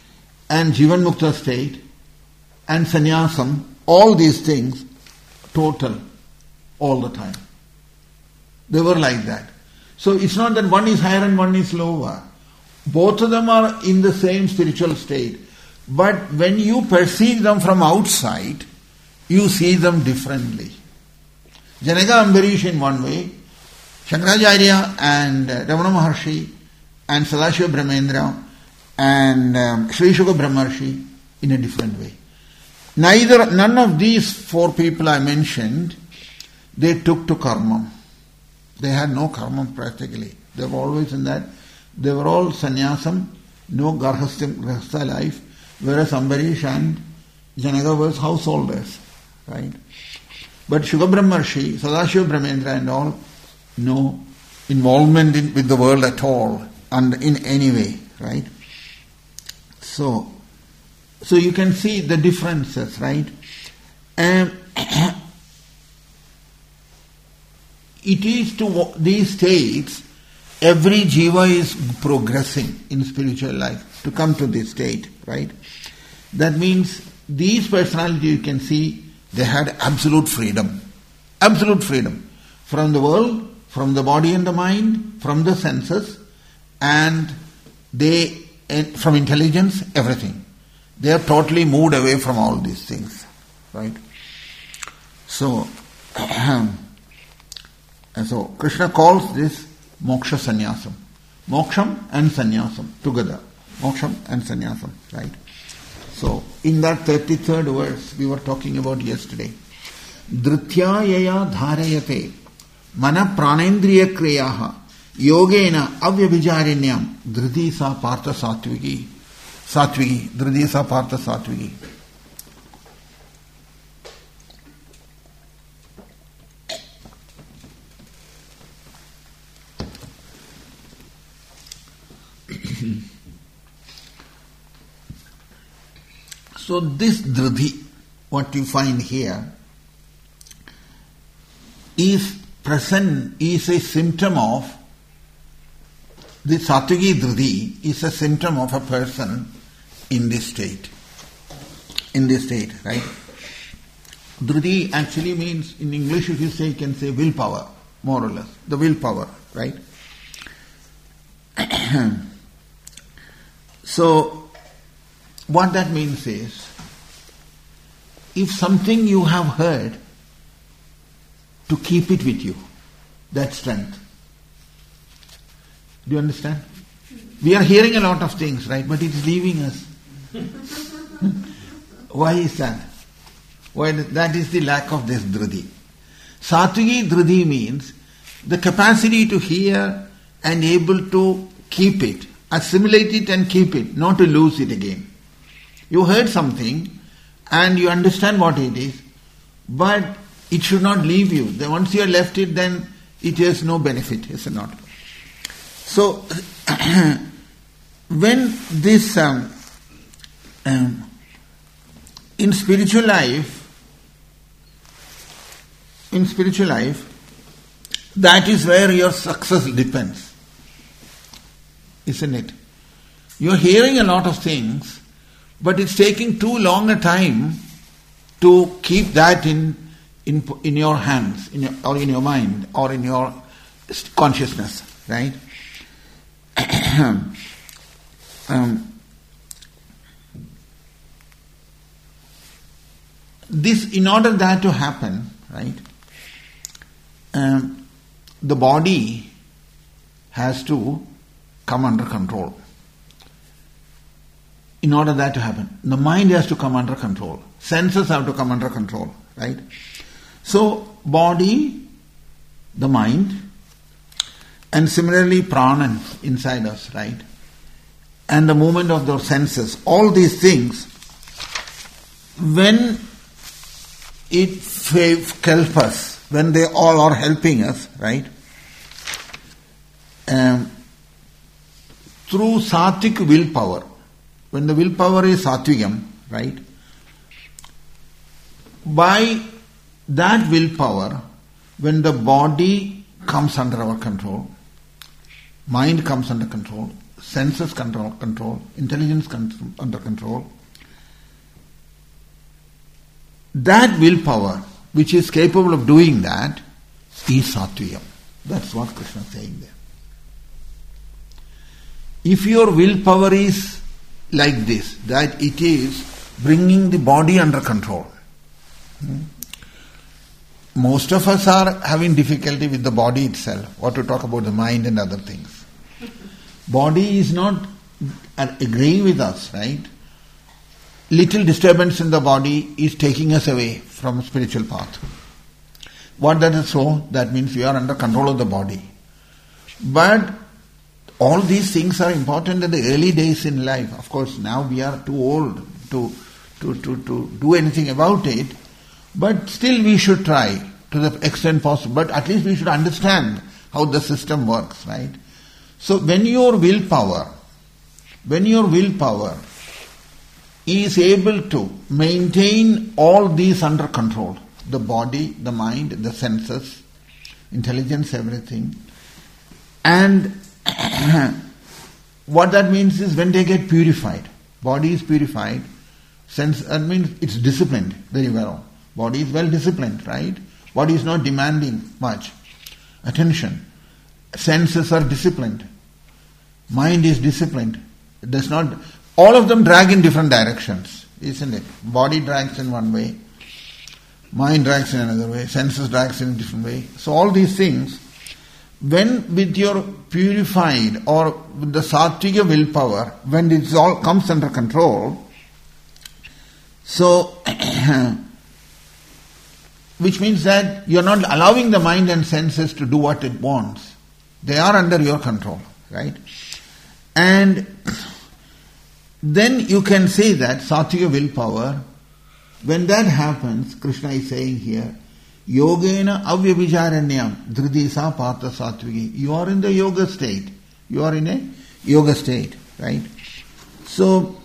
and Jivan Mukta state and sannyasam, all these things total all the time. They were like that. So it's not that one is higher and one is lower. Both of them are in the same spiritual state. But when you perceive them from outside, you see them differently. Janaka Ambarish in one way, Shankaracharya and Ramana Maharshi and Sadashiva Brahmendra and Sri Shuka Brahmarshi in a different way. None of these four people I mentioned, they took to karma. They had no karma practically. They were always in that. They were all sannyasam, no garhastha life, whereas Ambarish and Janaka was householders, right? But Shuka Brahmarshi, Sadashiva Brahmendra and all, no involvement with the world at all and in any way, right? So you can see the differences, right? It is to these states, every jiva is progressing in spiritual life to come to this state, right? That means these personalities, you can see, they had absolute freedom. Absolute freedom. From the world, from the body and the mind, from the senses, and from intelligence, everything. They are totally moved away from all these things, right? So Krishna calls this moksha sannyasam. Moksham and sannyasam together. Moksham and sannyasam, right? So in that 33rd verse we were talking about yesterday. Dhrityayaya dharayate mana pranendriya kriyaha yogena avyabhijarinyam dhriti sa partha satviki. Satviki. Dhriti sa partha satviki. So this dhriti, what you find here, is present, is a symptom of, the satviki dhriti is a symptom of a person in this state. In this state, right? Dhriti actually means, in English if you say, you can say willpower, more or less. The willpower, right? So, what that means is, if something you have heard, to keep it with you, that strength. Do you understand? We are hearing a lot of things, right? But it is leaving us. Why is that? Why? That is the lack of this dhriti. Satviki dhriti means the capacity to hear and able to keep it, assimilate it and keep it, not to lose it again. You heard something and you understand what it is, but it should not leave you. Then once you have left it, then it has no benefit, is it not? So, when this, in spiritual life, that is where your success depends, isn't it? You are hearing a lot of things, but it's taking too long a time to keep that in your hands, or in your mind, or in your consciousness, right? This, in order that to happen, right? The body has to come under control. In order that to happen, the mind has to come under control. Senses have to come under control, right? So, body, the mind, and similarly prana inside us, right? And the movement of the senses, all these things, when it helps us, when they all are helping us, right? Through sattvic willpower, when the willpower is sattvigam, right? By that willpower, when the body comes under our control, mind comes under control, senses control, intelligence under control, that willpower which is capable of doing that is Satvika. That's what Krishna is saying there. If your willpower is like this, that it is bringing the body under control. Most of us are having difficulty with the body itself. What to talk about the mind and other things. Body is not agreeing with us, right? Little disturbance in the body is taking us away from a spiritual path. What that is so? That means we are under control of the body. But all these things are important in the early days in life. Of course, now we are too old to do anything about it. But still we should try to the extent possible. But at least we should understand how the system works, right? So when your willpower is able to maintain all these under control, the body, the mind, the senses, intelligence, everything, and what that means is when they get purified, body is purified, that means it's disciplined very well. Body is well disciplined, right? Body is not demanding much attention. Senses are disciplined. Mind is disciplined. It does not. All of them drag in different directions, isn't it? Body drags in one way, mind drags in another way, senses drags in a different way. So all these things, when with your purified or with the Satvika willpower, when it all comes under control, so which means that you are not allowing the mind and senses to do what it wants. They are under your control, right? And then you can say that Satvika willpower, when that happens, Krishna is saying here, Yogena avyabhijaranyam dhridisa partha satviki. You are in the yoga state. You are in a yoga state, right? So,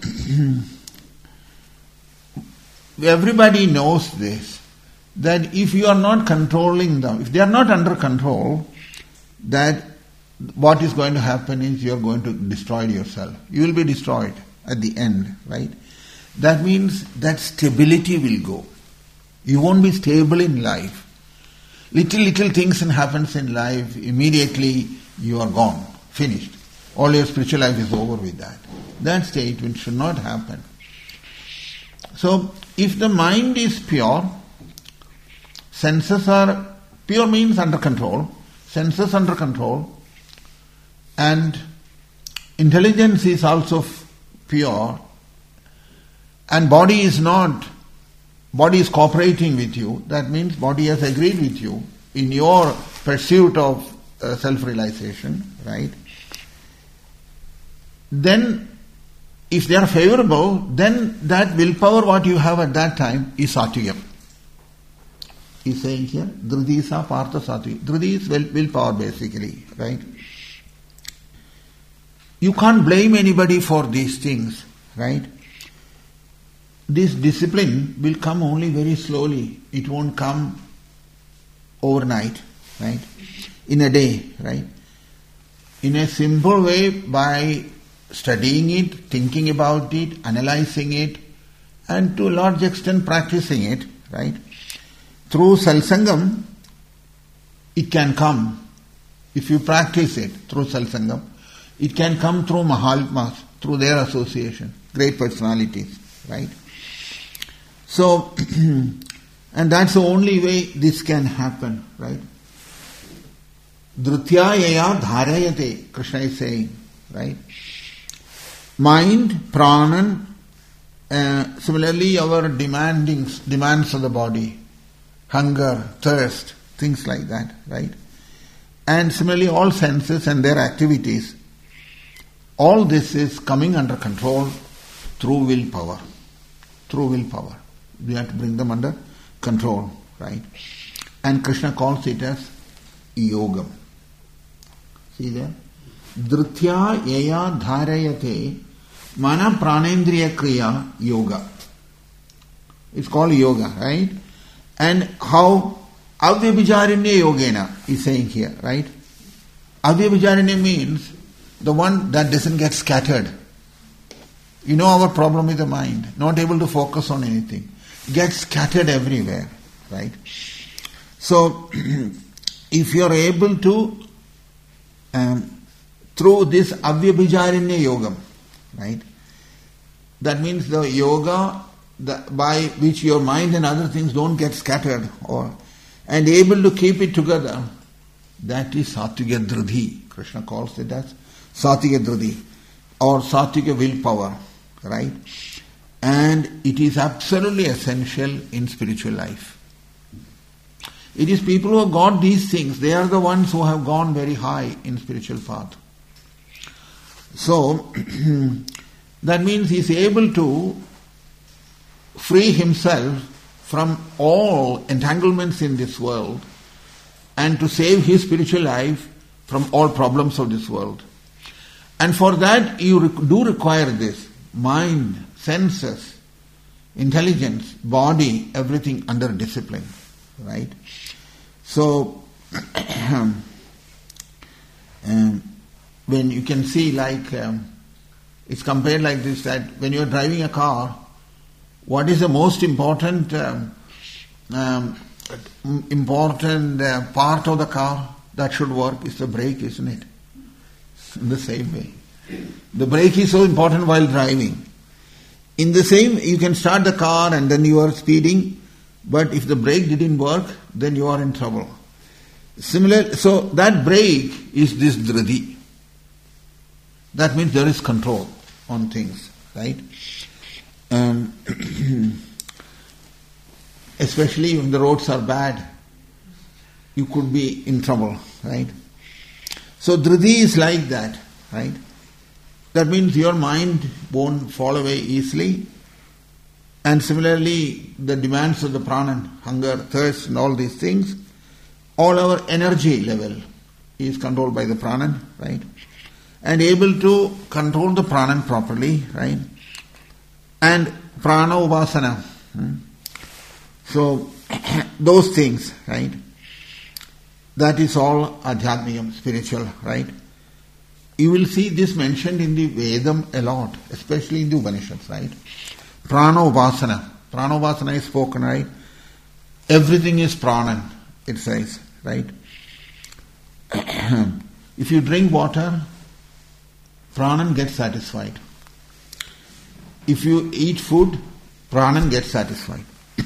everybody knows this, that if you are not controlling them, if they are not under control, that what is going to happen is you are going to destroy yourself. You will be destroyed at the end, right? That means that stability will go. You won't be stable in life. Little things happens in life, immediately you are gone, finished. All your spiritual life is over with that. That state which should not happen. So, if the mind is pure, senses are, pure means under control, senses under control, and intelligence is also pure, and body is cooperating with you, that means body has agreed with you in your pursuit of self-realization, right? Then, if they are favorable, then that willpower what you have at that time is Satvika. He's saying here, Dhridisa Partha Satvika. Dhridi is willpower basically, right? You can't blame anybody for these things, right? This discipline will come only very slowly. It won't come overnight, right? In a day, right? In a simple way, by studying it, thinking about it, analyzing it, and to a large extent practicing it, right? Through Salsangam, it can come. If you practice it through Salsangam, it can come through Mahatmas, through their association, great personalities, right? So, and that's the only way this can happen, right? Dhrutyayaya dharayate, Krishna is saying, right? Mind, pranan, similarly our demands of the body, hunger, thirst, things like that, right? And similarly all senses and their activities, all this is coming under control through willpower. Through willpower. We have to bring them under control, right? And Krishna calls it as yogam. See there? Dhrutya yaya dharayate mana pranendriya kriya yoga. It's called yoga, right? And how avyabhijaranya yogena is saying here, right? Avyabhijaranya means the one that doesn't get scattered. You know our problem with the mind, not able to focus on anything. Gets scattered everywhere, right? So, if you are able to, through this Avyabhijaranya Yogam, right? That means the yoga by which your mind and other things don't get scattered, and able to keep it together, that is Satvika Dridhi. Krishna calls it as Satvika Dridhi, or Satvika willpower, right? And it is absolutely essential in spiritual life. It is people who have got these things, they are the ones who have gone very high in spiritual path. So, that means he is able to free himself from all entanglements in this world and to save his spiritual life from all problems of this world. And for that you do require this mind, senses, intelligence, body, everything under discipline, right? So, when you can see it's compared like this, that when you are driving a car, what is the most important part of the car that should work is the brake, isn't it? In the same way. The brake is so important while driving. In the same, you can start the car and then you are speeding, but if the brake didn't work, then you are in trouble. Similar, so that brake is this dridhi. That means there is control on things, right? Especially when the roads are bad, you could be in trouble, right? So dridhi is like that, right? That means your mind won't fall away easily. And similarly, the demands of the prana, hunger, thirst and all these things, all our energy level is controlled by the prana, right? And able to control the prana properly, right? And prana upasana. So, those things, right? That is all adhyatmikam, spiritual, right? You will see this mentioned in the Vedam a lot, especially in the Upanishads, right? Prana upasana. Prana upasana is spoken, right? Everything is pranan, it says, right? If you drink water, pranan gets satisfied. If you eat food, pranan gets satisfied.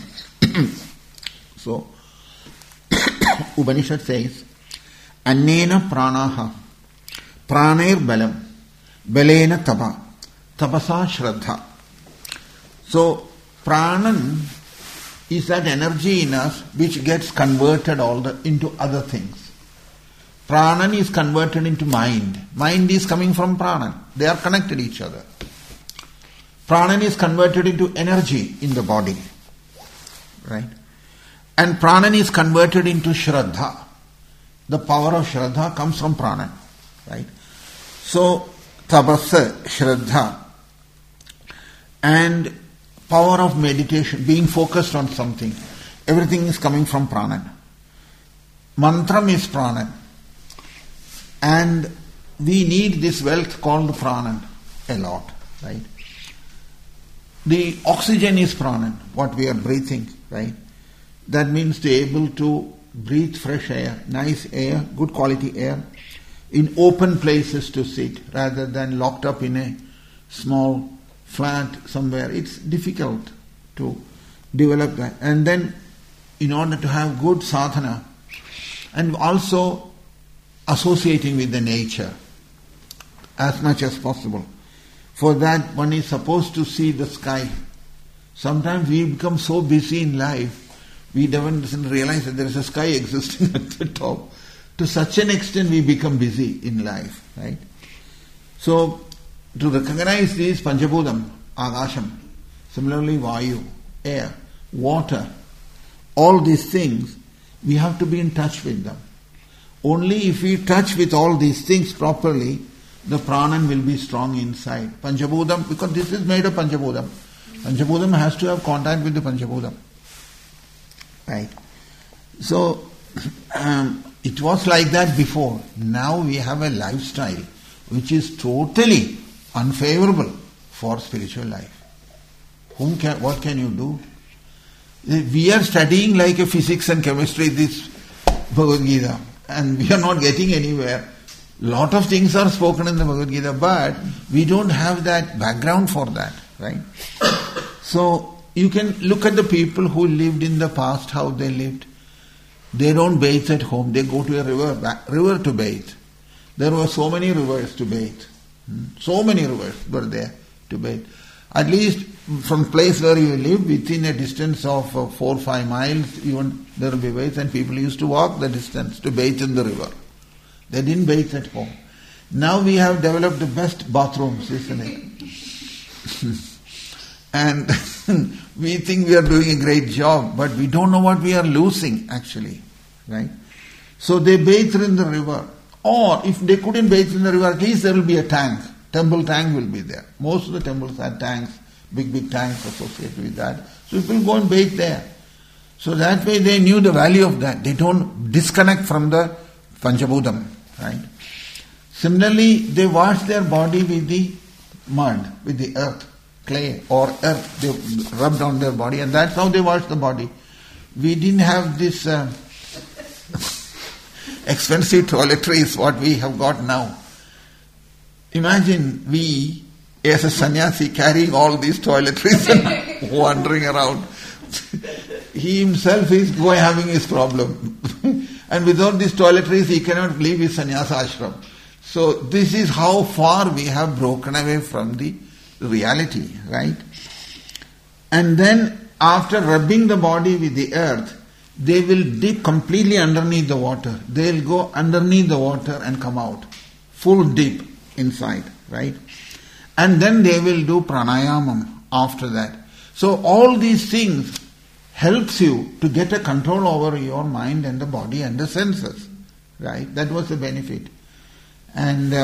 So, Upanishad says, Annena pranaha, praner balam, balena tapa, tapasa shraddha. So, pranan is that energy in us which gets converted into other things. Pranan is converted into mind. Mind is coming from pranan. They are connected each other. Pranan is converted into energy in the body. Right? And pranan is converted into shraddha. The power of shraddha comes from pranan. Right? So, tapasa, shraddha, and power of meditation, being focused on something. Everything is coming from pranan. Mantram is pranan. And we need this wealth called pranan a lot, right? The oxygen is pranan, what we are breathing, right? That means to be able to breathe fresh air, nice air, good quality air, in open places to sit, rather than locked up in a small flat somewhere. It's difficult to develop that. And then, in order to have good sadhana, and also associating with the nature as much as possible. For that, one is supposed to see the sky. Sometimes we become so busy in life, we don't realize that there is a sky existing at the top. To such an extent we become busy in life, right? So, to recognize these Panchabhudam, Agasham, similarly Vayu, air, water, all these things, we have to be in touch with them. Only if we touch with all these things properly, the pranan will be strong inside. Panchabhudam, because this is made of Panchabhudam. Panchabhudam has to have contact with the Panchabhudam. Right? So, it was like that before. Now we have a lifestyle which is totally unfavorable for spiritual life. What can you do? We are studying like a physics and chemistry this Bhagavad Gita, and we are not getting anywhere. Lot of things are spoken in the Bhagavad Gita, but we don't have that background for that, right? So you can look at the people who lived in the past, how they lived. They don't bathe at home. They go to a river to bathe. There were so many rivers to bathe. So many rivers were there to bathe. At least from place where you live, within a distance of 4 or 5 miles, even there will be baths, and people used to walk the distance to bathe in the river. They didn't bathe at home. Now we have developed the best bathrooms, isn't it? And we think we are doing a great job, but we don't know what we are losing actually, right? So they bathe in the river. Or if they couldn't bathe in the river, at least there will be a tank. Temple tank will be there. Most of the temples have tanks, big tanks associated with that. So people go and bathe there. So that way they knew the value of that. They don't disconnect from the Panchabhudam, right? Similarly, they wash their body with the mud, with the earth, clay or earth. They rubbed on their body, and that's how they wash the body. We didn't have this expensive toiletries what we have got now. Imagine we, as a sannyasi, carrying all these toiletries and wandering around. He himself is having his problem. And without these toiletries, he cannot leave his sannyasa ashram. So this is how far we have broken away from the reality, right? And then after rubbing the body with the earth, they will dip completely underneath the water. They will go underneath the water and come out. Full dip inside, right? And then they will do pranayamam after that. So all these things helps you to get a control over your mind and the body and the senses, right? That was the benefit. And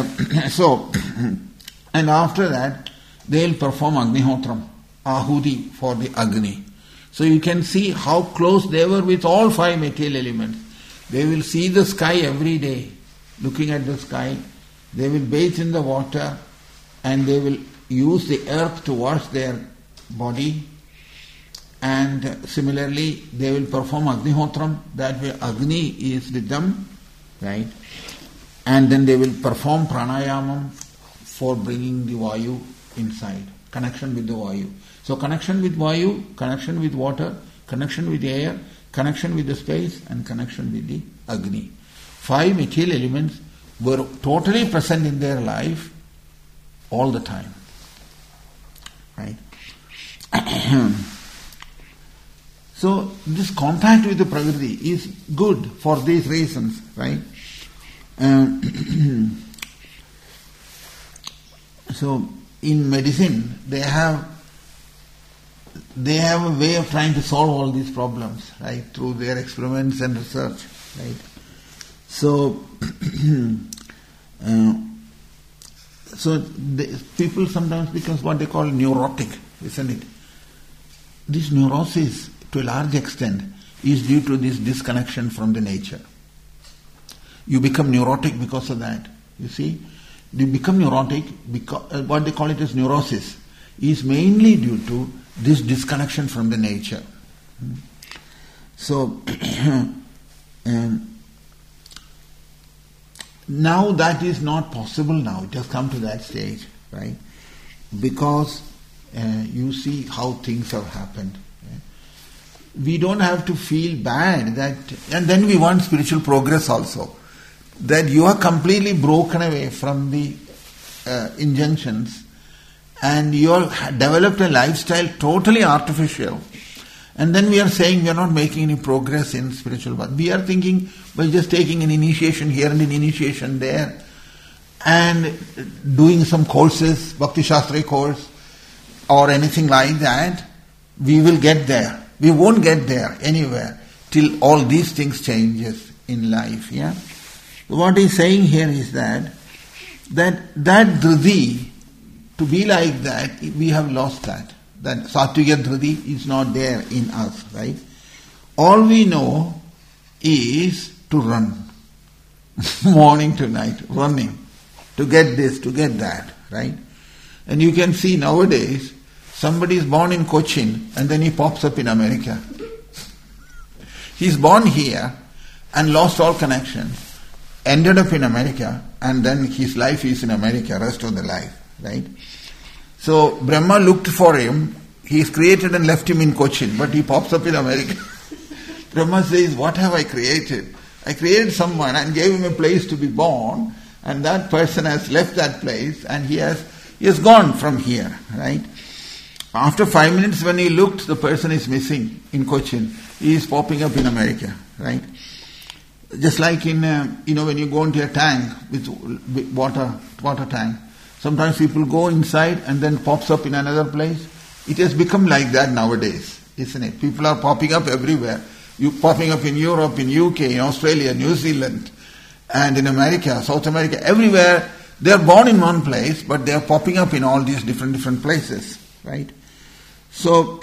and after that, they will perform Agnihotram, Ahudi for the Agni. So you can see how close they were with all 5 material elements. They will see the sky every day, looking at the sky. They will bathe in the water, and they will use the earth to wash their body. And similarly, they will perform Agnihotram. That way Agni is with them, right? And then they will perform pranayamam for bringing the Vayu inside. Connection with the Vayu. So connection with Vayu, connection with water, connection with air, connection with the space, and connection with the Agni. 5 material elements were totally present in their life all the time. Right? So this contact with the Prakriti is good for these reasons, right? So in medicine, they have a way of trying to solve all these problems, right, through their experiments and research, right? So, people sometimes become what they call neurotic, isn't it? This neurosis, to a large extent, is due to this disconnection from the nature. You become neurotic because of that. You see, you become neurotic because what they call it as neurosis is mainly due to this disconnection from the nature. So now that is not possible now. It has come to that stage, right? Because you see how things have happened. We don't have to feel bad that, and then we want spiritual progress also. That you are completely broken away from the injunctions, and you have developed a lifestyle totally artificial. And then we are saying we are not making any progress in spiritual path. We are thinking by just taking an initiation here and an initiation there, and doing some courses, Bhakti Shastri course, or anything like that, we will get there. We won't get there anywhere till all these things changes in life. Yeah. What he's saying here is that dhriti, to be like that, we have lost that. That Satvika dhriti is not there in us, right? All we know is to run. Morning to night, running. to get this, to get that, right? And you can see nowadays, somebody is born in Cochin and then he pops up in America. He's born here and lost all connection, ended up in America, and then his life is in America, rest of the life, right? So Brahma looked for him, he is created and left him in Cochin, but he pops up in America. Brahma says, what have I created? I created someone and gave him a place to be born, and that person has left that place and he has gone from here, right? After 5 minutes when he looked, the person is missing in Cochin. He is popping up in America, right? Just like in, when you go into a tank with water tank, sometimes people go inside and then pops up in another place. It has become like that nowadays, isn't it? People are popping up everywhere. You popping up in Europe, in UK, in Australia, New Zealand, and in America, South America, everywhere. They are born in one place, but they are popping up in all these different places, right? So,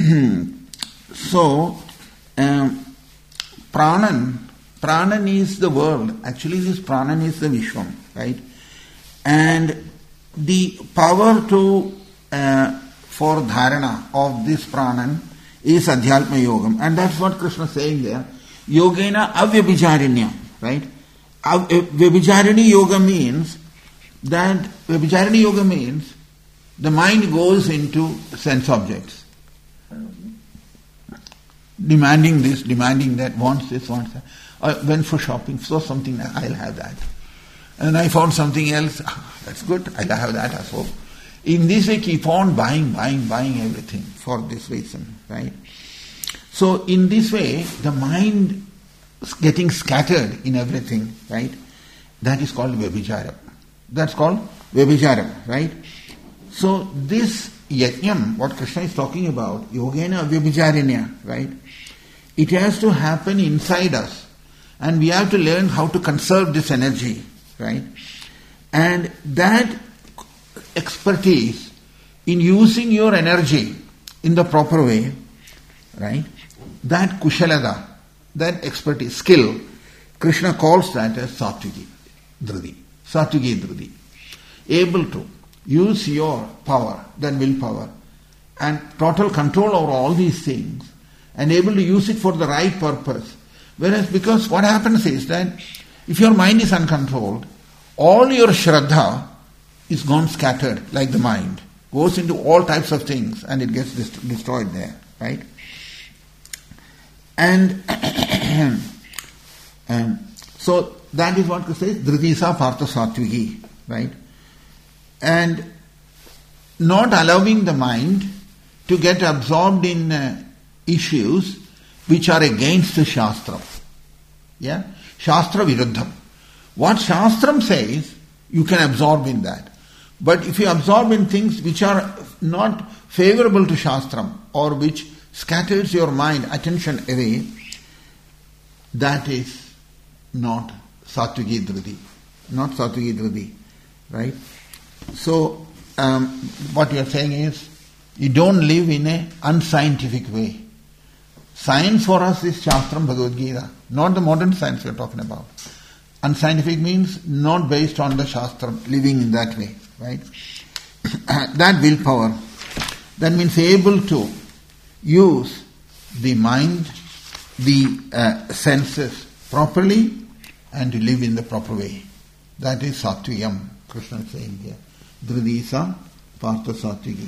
Pranan is the world. Actually, this Pranan is the Vishwam, right? And the power for dharana of this Pranan is Adhyatma Yogam. And that's what Krishna is saying there. Yogena avyabhijarinya, right? Vyabhicharini yoga means the mind goes into sense objects. Demanding this, demanding that, wants this, wants that. I went for shopping, saw something, I'll have that. And I found something else, that's good, I'll have that as well. In this way, keep on buying everything for this reason, right? So in this way, the mind is getting scattered in everything, right? That is called Vyabhicharam. That's called Vyabhicharam, right? So this yajnam, what Krishna is talking about, yogena vyabhicharinya, right? It has to happen inside us. And we have to learn how to conserve this energy, right? And that expertise in using your energy in the proper way, right? That kushalada, that expertise, skill, Krishna calls that as Satviki Dhriti. Able to use your power, then willpower, and total control over all these things, and able to use it for the right purpose. Whereas, because what happens is that if your mind is uncontrolled, all your shraddha is gone scattered like the mind, goes into all types of things and it gets destroyed there, right? And so that is what Krishna says, Dhritisa Partha Satviki, right? And not allowing the mind to get absorbed in issues which are against the Shastra. Yeah? Shastra Viruddham. What Shastram says, you can absorb in that. But if you absorb in things which are not favorable to Shastram or which scatters your mind, attention away, that is not Satviki Dhriti. Not Satviki Dhriti. Right? So, what you are saying is, you don't live in an unscientific way. Science for us is Shastram Bhagavad Gita, not the modern science we are talking about. Unscientific means not based on the Shastram, living in that way, right? That willpower, that means able to use the mind, the senses properly and to live in the proper way. That is Satviyam, Krishna is saying here. Dhridisa Partha Satviki.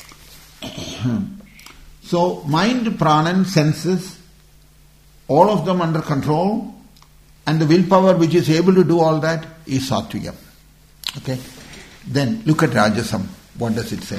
So, mind, pranan, senses, all of them under control, and the willpower which is able to do all that is Satviyam. Okay? Then, look at Rajasam. What does it say?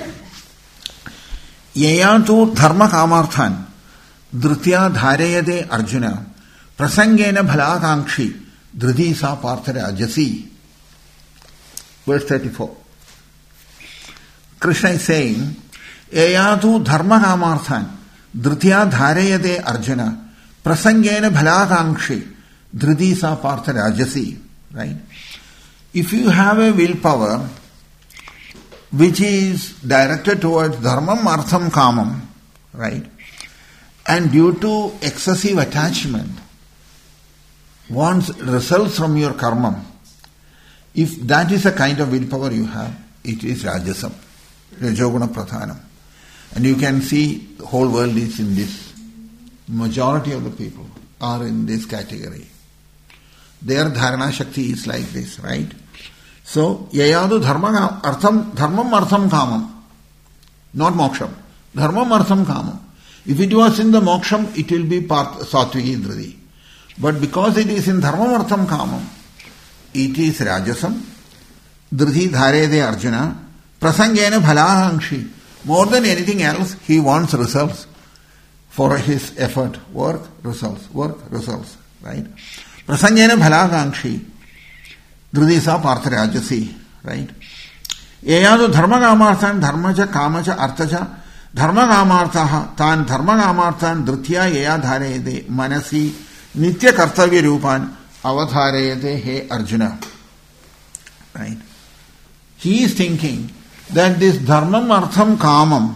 Yayantu dharma kamarthan dhrutya dharayade arjuna prasangena bhalakankshi dhridisa partha rajasi. Verse 34. Krishna is saying, Yayatu dharma kamarthan dhrutya dharayade arjuna prasangena bhalakankshi dhridisa partha rajasi. Right? If you have a willpower which is directed towards dharmam, artham, kamam, right? And due to excessive attachment wants results from your karma, If that is the kind of willpower you have, it is Rajasam, Rajoguna Pradhanam. And you can see the whole world is in this. Majority of the people are in this category. Their dharana shakti is like this, right? So, yayadu dharmam artham kamam. Not moksham. Dharmam artham kamam. If it was in the moksham, it will be satviki dhriti. But because it is in dharmam artham kamam, it is rajasam. Dhriti dharede Arjuna. Prasangena bhalahangshi. More than anything else, he wants results for his effort. Work, results, right? Prasangena bhalahangshi. Dhriti sa partha rajasi, right? Yayadu dharmagamarthan dharmaja kamaja artaja dharmagamarthaha tan dharmagamarthan dhrutya yaya dharayate manasi nitya kartavya rupan avadharayate he Arjuna. Right? He is thinking that this dharmam artham kamam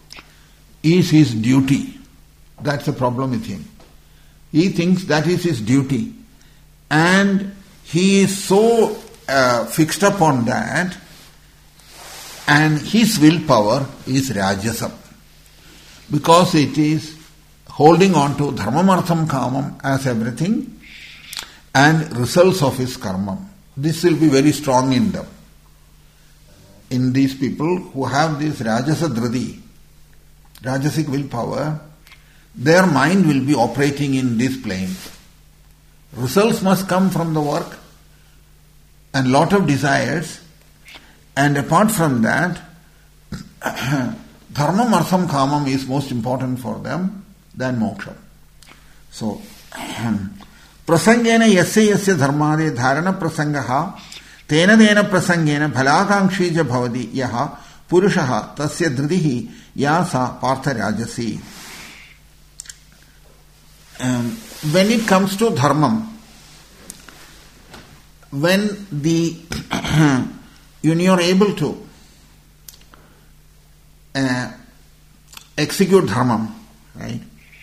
is his duty. That's the problem with him. He thinks that is his duty. And he is so fixed upon that, and his willpower is rajasam. Because it is holding on to dharmamartham kamam as everything and results of his karma. This will be very strong in them. In these people who have this rajasa dhriti, rajasic willpower, their mind will be operating in this plane. Results must come from the work and lot of desires, and apart from that, dharmam artham kamam is most important for them than moksha. So, prasangena yasya dharmade dharana prasangaha tena dena prasangena bhalakankshi ja bhavadi yaha purushaha tasya dhritihi yasa partha rajasi. When it comes to dharmam, when you are able to execute dharmam, right?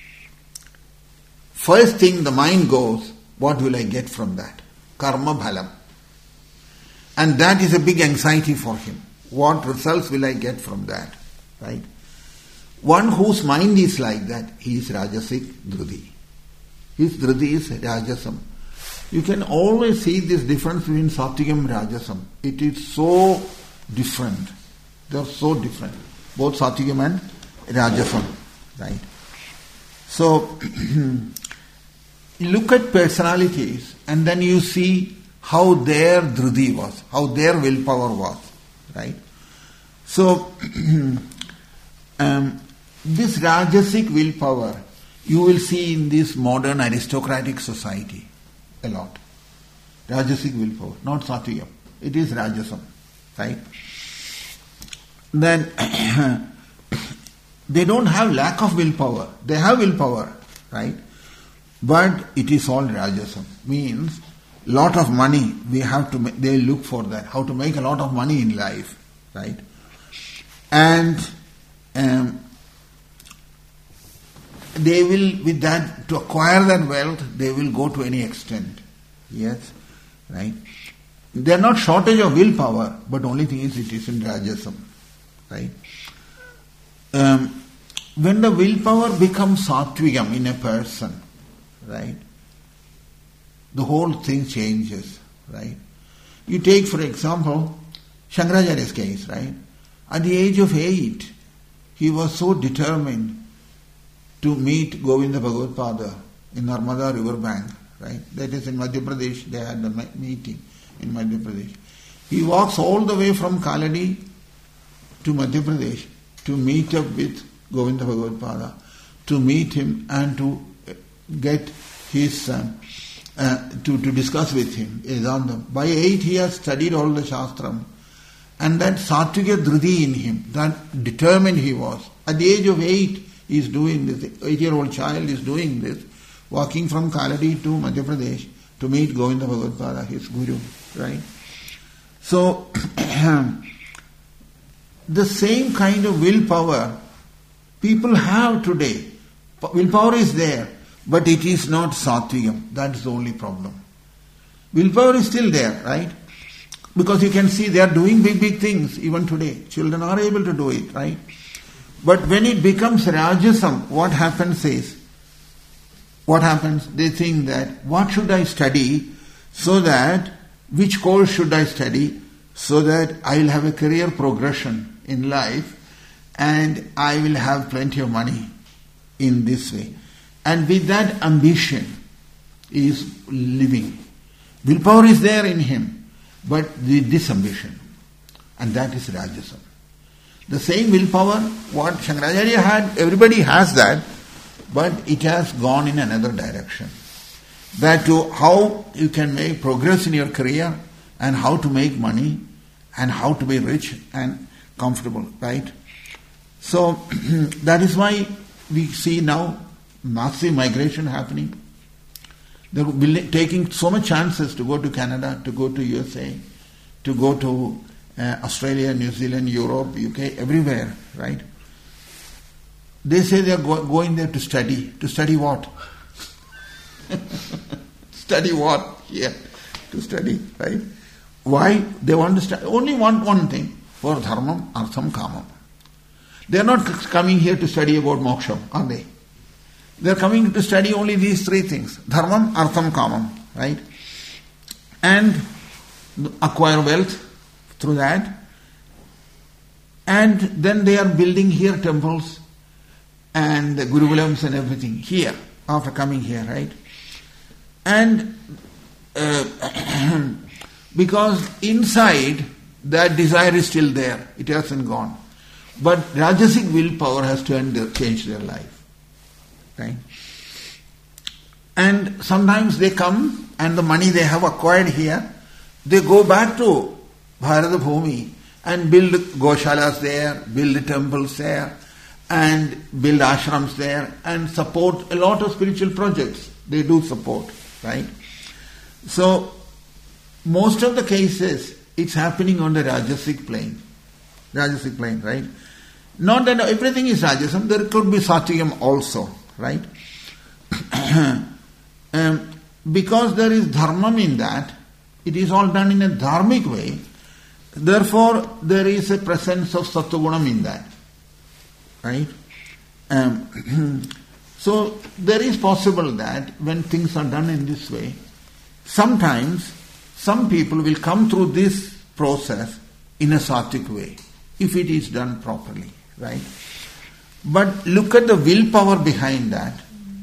First thing the mind goes, what will I get from that? Karma bhalam. And that is a big anxiety for him. What results will I get from that? Right? One whose mind is like that, he is rajasic dhriti. His dhriti is rajasam. You can always see this difference between satvikam and rajasam. It is so different. They are so different. Both satvikam and rajasam. Right? So, you look at personalities and then you see how their dhriti was, how their willpower was. Right? So, this rajasic willpower you will see in this modern aristocratic society a lot. Rajasic willpower, not satvikam. It is rajasam. Right? Then they don't have lack of willpower. They have willpower, right? But it is all rajasam. Means lot of money we have to make, they look for that. How to make a lot of money in life, right? And they will, with that, to acquire that wealth, they will go to any extent. Yes, right? They are not shortage of willpower, but only thing is it is in rajasam, right? When the willpower becomes satvikam in a person, right, the whole thing changes, right? You take, for example, Shankaracharya's case, right? At the age of 8, he was so determined to meet Govinda Bhagavad-pada in Narmada river bank, right? That is in Madhya Pradesh, they had the meeting in Madhya Pradesh. He walks all the way from Kaladi to Madhya Pradesh to meet up with Govinda Bhagavad-pada, to meet him and to get his, to discuss with him Vedanta. By 8 he has studied all the Shastram, and that Satvika Dhriti in him, that determined he was. At the age of 8, he is doing this, 8-year-old child is doing this, walking from Kaladi to Madhya Pradesh to meet Govinda Bhagavad-pada, his guru, right? So, the same kind of willpower people have today. Willpower is there, but it is not satvikam. That is the only problem. Willpower is still there, right? Because you can see they are doing big things even today. Children are able to do it, right? But when it becomes Rajasam, what happens? They think that, what should I study so that, which course should I study so that I will have a career progression in life and I will have plenty of money in this way. And with that ambition is living. Willpower is there in him, but with this ambition. And that is Rajasam. The same willpower, what Shankaracharya had, everybody has that, but it has gone in another direction. That to how you can make progress in your career and how to make money and how to be rich and comfortable, right? So that is why we see now massive migration happening. They're taking so much chances to go to Canada, to go to USA, to go to Australia, New Zealand, Europe, UK, everywhere, right? They say they are going there to study. To study what? Study what? Yeah, to study, right? Why? They want to study. Only want one thing, for dharmam, artham, kamam. They are not coming here to study about moksha, are they? They are coming to study only these three things. Dharmam, artham, kamam, right? And acquire wealth through that. And then they are building here temples and the Gurukulams and everything here, after coming here, right? And because inside that desire is still there, it hasn't gone. But Rajasic willpower has changed their life, right? And sometimes they come and the money they have acquired here, they go back to Bharata Bhumi and build Goshalas there, build temples there, and build ashrams there, and support a lot of spiritual projects. They do support, right? So, most of the cases, it's happening on the Rajasic plane. Rajasic plane, right? Not that everything is Rajasam, there could be Satyam also, right? Because there is dharmam in that, it is all done in a dharmic way, therefore there is a presence of Sattvagunam in that. Right? So there is possible that when things are done in this way, sometimes some people will come through this process in a sattvic way, if it is done properly, right? But look at the willpower behind that.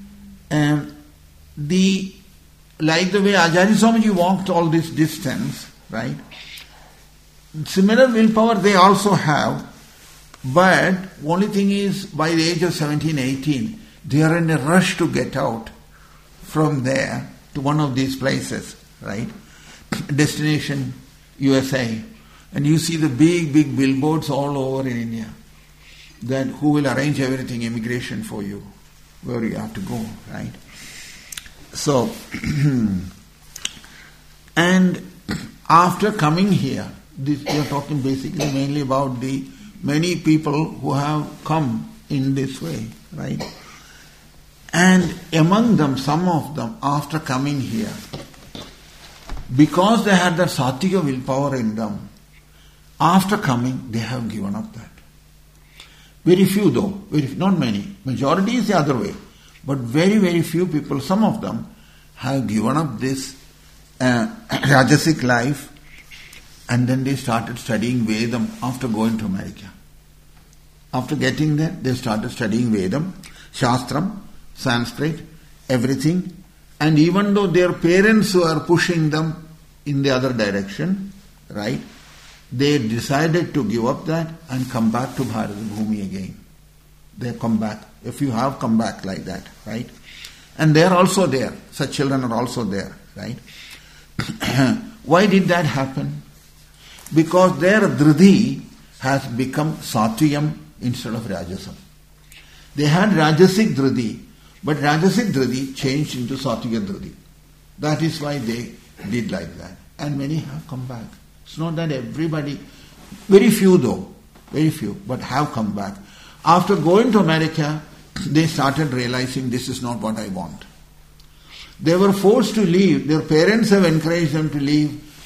Like the way Acharya Swamiji walked all this distance, right? Similar willpower they also have. But only thing is, by the age of 17, 18, they are in a rush to get out from there to one of these places, right? Destination USA. And you see the big billboards all over in India. That who will arrange everything, immigration for you, where you have to go, right? So, and after coming here, we are talking basically mainly about the many people who have come in this way, right? And among them, some of them, after coming here, because they had that sattvic willpower in them, after coming, they have given up that. Very few though, not many. Majority is the other way. But very few people, some of them, have given up this Rajasic life, and then they started studying Vedam after going to America. After getting there, they started studying Vedam, Shastram, Sanskrit, everything. And even though their parents were pushing them in the other direction, right, they decided to give up that and come back to Bharata Bhumi again. They come back. A few have come back like that, right? And they are also there. Such children are also there, right? Why did that happen? Because their dridhi has become satviyam instead of rajasam. They had rajasic dridhi, but rajasic dridhi changed into sattviya dridhi. That is why they did like that. And many have come back. It's not that everybody, very few though, very few, but have come back. After going to America, they started realizing this is not what I want. They were forced to leave. Their parents have encouraged them to leave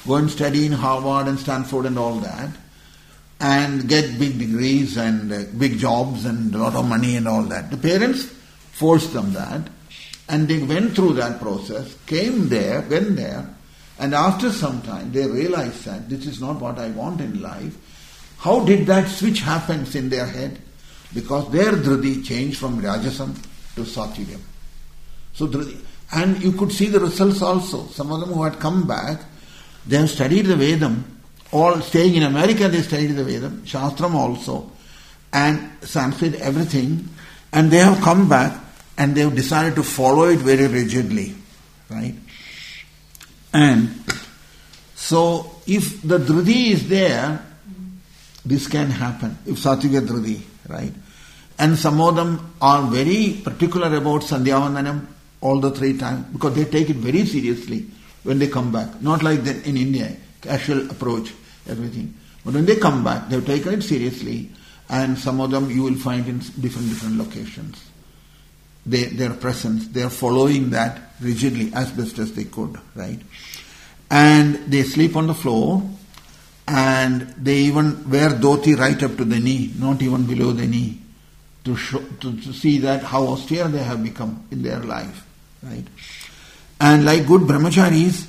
go and study in Harvard and Stanford and all that, and get big degrees and big jobs and a lot of money and all that. The parents forced them that, and they went through that process, went there, and after some time they realized that this is not what I want in life. How did that switch happen in their head? Because their dhriti changed from Rajasam to Satvikam. So dhriti, and you could see the results also. Some of them who had come back, they have studied the Vedam, all staying in America they studied the Vedam, Shastram also, and Sanskrit, everything, and they have come back and they have decided to follow it very rigidly, right? And so if the dhriti is there, this can happen, if Satvika dhriti, right? And some of them are very particular about Sandhyavandanam all the 3 times, because they take it very seriously when they come back. Not like that in India, casual approach, everything. But when they come back, they've taken it seriously, and some of them you will find in different locations. Their presence, they are following that rigidly as best as they could, right? And they sleep on the floor, and they even wear dhoti right up to the knee, not even below the knee, to see that how austere they have become in their life, right? And like good brahmacharis,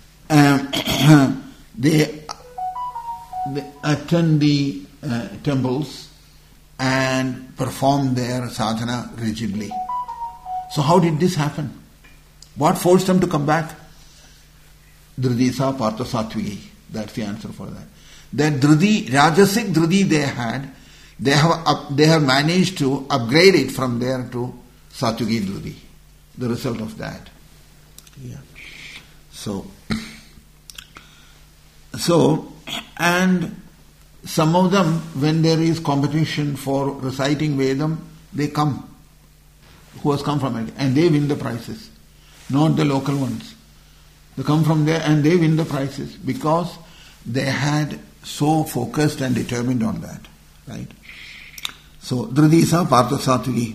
they attend the temples and perform their sadhana rigidly. So how did this happen? What forced them to come back? Dhridisa Partha Satviki. That's the answer for that. That dhriti, Rajasic dhriti they have managed to upgrade it from there to Satviki dhriti. The result of that. Yeah. So, and some of them, when there is competition for reciting Vedam, they come. Who has come from it, and they win the prizes, not the local ones. They come from there and they win the prizes because they had so focused and determined on that, right? So, Dhridisa Partha Satviki.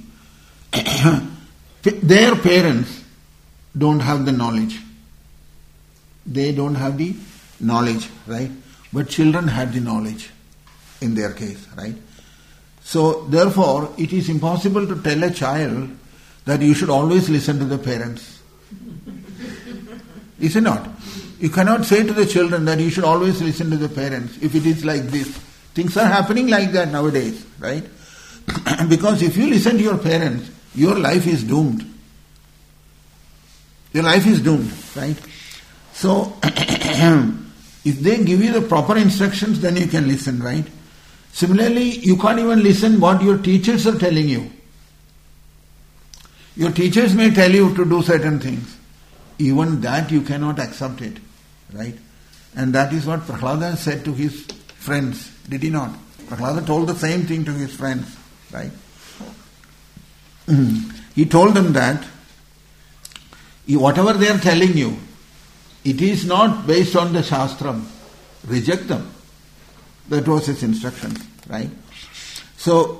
Their parents don't have the knowledge. They don't have the knowledge, right? But children had the knowledge in their case, right? So, therefore, it is impossible to tell a child that you should always listen to the parents. Is it not? You cannot say to the children that you should always listen to the parents if it is like this. Things are happening like that nowadays, right? Because if you listen to your parents, your life is doomed. Your life is doomed, right? So, if they give you the proper instructions, then you can listen, right? Similarly, you can't even listen what your teachers are telling you. Your teachers may tell you to do certain things. Even that you cannot accept it, right? And that is what Prahlada said to his friends, did he not? Prahlada told the same thing to his friends, right? He told them that whatever they are telling you, it is not based on the Shastram. Reject them. That was his instruction, right? So,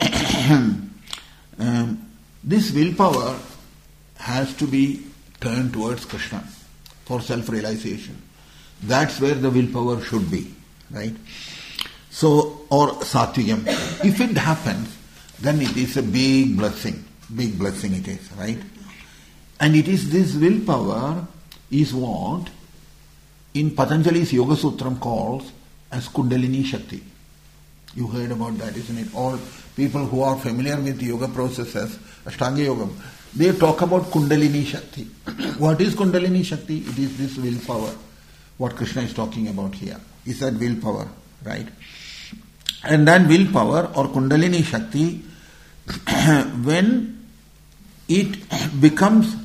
this willpower has to be turned towards Krishna for self-realization. That's where the willpower should be, right? So, or Satvikam. If it happens, then it is a big blessing. Big blessing it is, right? And it is this willpower is what in Patanjali's Yoga Sutram calls as Kundalini Shakti. You heard about that, isn't it? All people who are familiar with yoga processes, Ashtanga Yoga, they talk about Kundalini Shakti. What is Kundalini Shakti? It is this willpower. What Krishna is talking about here is that willpower, right? And that willpower or Kundalini Shakti, when it becomes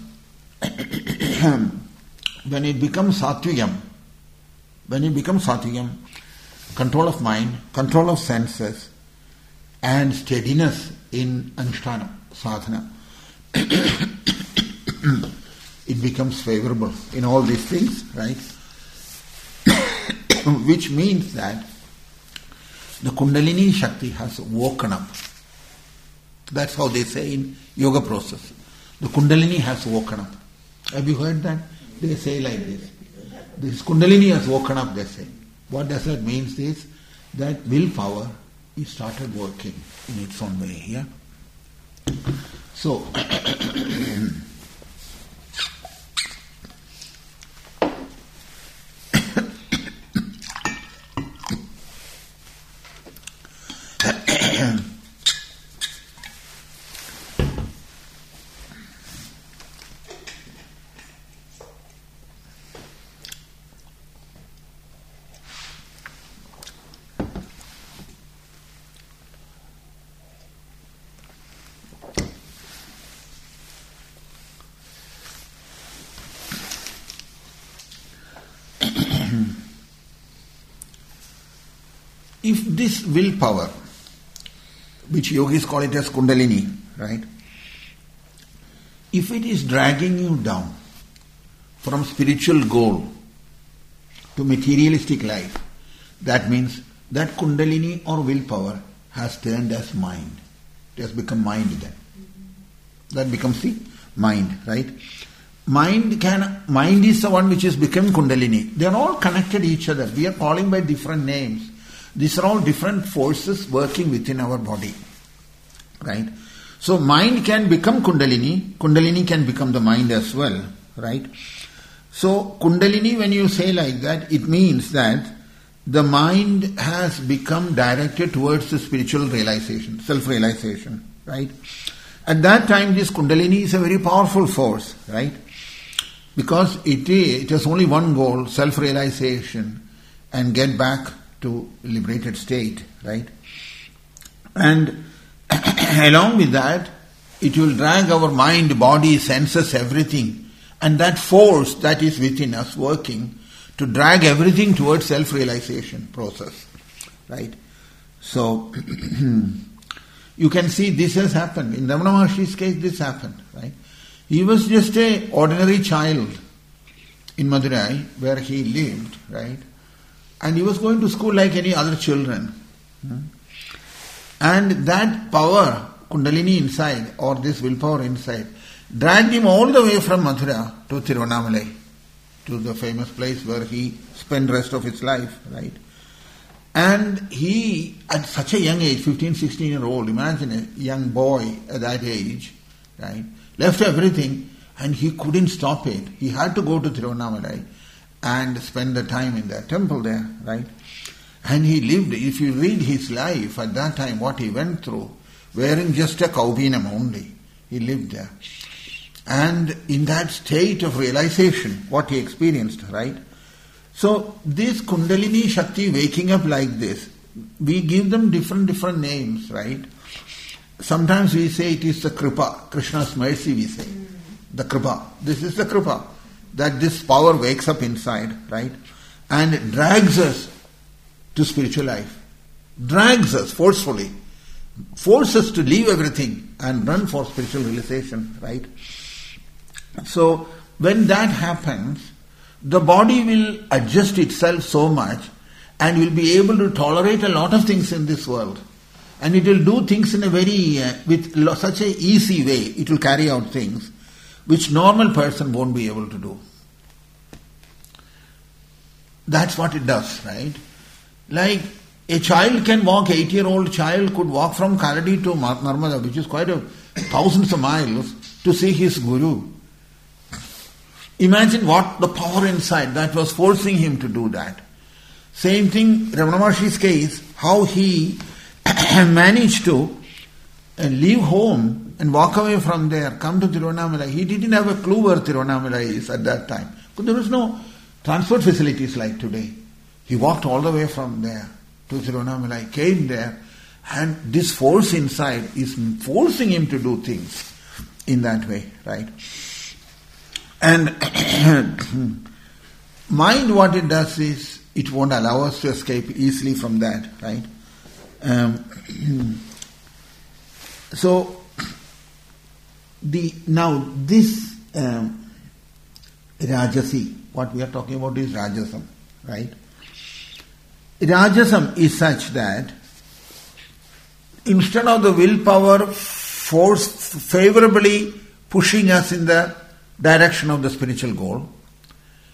Satvikam, control of mind, control of senses, and steadiness in Anushtana, sadhana, it becomes favorable in all these things, right? Which means that the Kundalini Shakti has woken up. That's how they say in yoga process. The Kundalini has woken up. Have you heard that? They say like this. This Kundalini has woken up, they say. What does that mean is that willpower is started working in its own way. Yeah? So, if this willpower, which yogis call it as Kundalini, right? If it is dragging you down from spiritual goal to materialistic life, that means that Kundalini or willpower has turned as mind. It has become mind then. That becomes the mind, right? Mind is the one which has become Kundalini. They are all connected to each other. We are calling by different names. These are all different forces working within our body. Right? So mind can become Kundalini. Kundalini can become the mind as well. Right? So Kundalini, when you say like that, it means that the mind has become directed towards the spiritual realization, self-realization. Right? At that time, this Kundalini is a very powerful force. Right? Because it has only one goal, self-realization, and get back to liberated state, right? And along with that, it will drag our mind, body, senses, everything. And that force that is within us working to drag everything towards self-realization process, right? So, you can see this has happened. In Ramana Maharshi's case, this happened, right? He was just an ordinary child in Madurai where he lived, right? And he was going to school like any other children. And that power, Kundalini inside, or this willpower inside, dragged him all the way from Mathura to Tiruvannamalai, to the famous place where he spent the rest of his life, right? And he, at such a young age, 15, 16-year-old, imagine a young boy at that age, right? Left everything and he couldn't stop it. He had to go to Tiruvannamalai and spend the time in that temple there, right? And he lived, if you read his life at that time, what he went through, wearing just a kaubinam only, he lived there. And in that state of realization, what he experienced, right? So this Kundalini Shakti waking up like this, we give them different names, right? Sometimes we say it is the Kripa, Krishna's mercy we say. The Kripa. This is the Kripa. That this power wakes up inside, right? And it drags us to spiritual life. Drags us forcefully. Forces us to leave everything and run for spiritual realization, right? So, when that happens, the body will adjust itself so much and will be able to tolerate a lot of things in this world. And it will do things in a very, with such an easy way, it will carry out things which normal person won't be able to do. That's what it does, right? Like a child can walk, 8-year-old child could walk from Kaladi to Narmada, which is quite thousands of miles, to see his guru. Imagine what the power inside that was forcing him to do that. Same thing, Ramana Maharshi's case, how he managed to leave home and walk away from there, come to Tiruvannamalai. He didn't have a clue where Tiruvannamalai is at that time. But there was no transport facilities like today. He walked all the way from there to Tiruvannamalai, came there, and this force inside is forcing him to do things in that way, right? And mind, what it does is, it won't allow us to escape easily from that, right? So, this Rajasi, what we are talking about is Rajasam, right? Rajasam is such that instead of the willpower force favorably pushing us in the direction of the spiritual goal,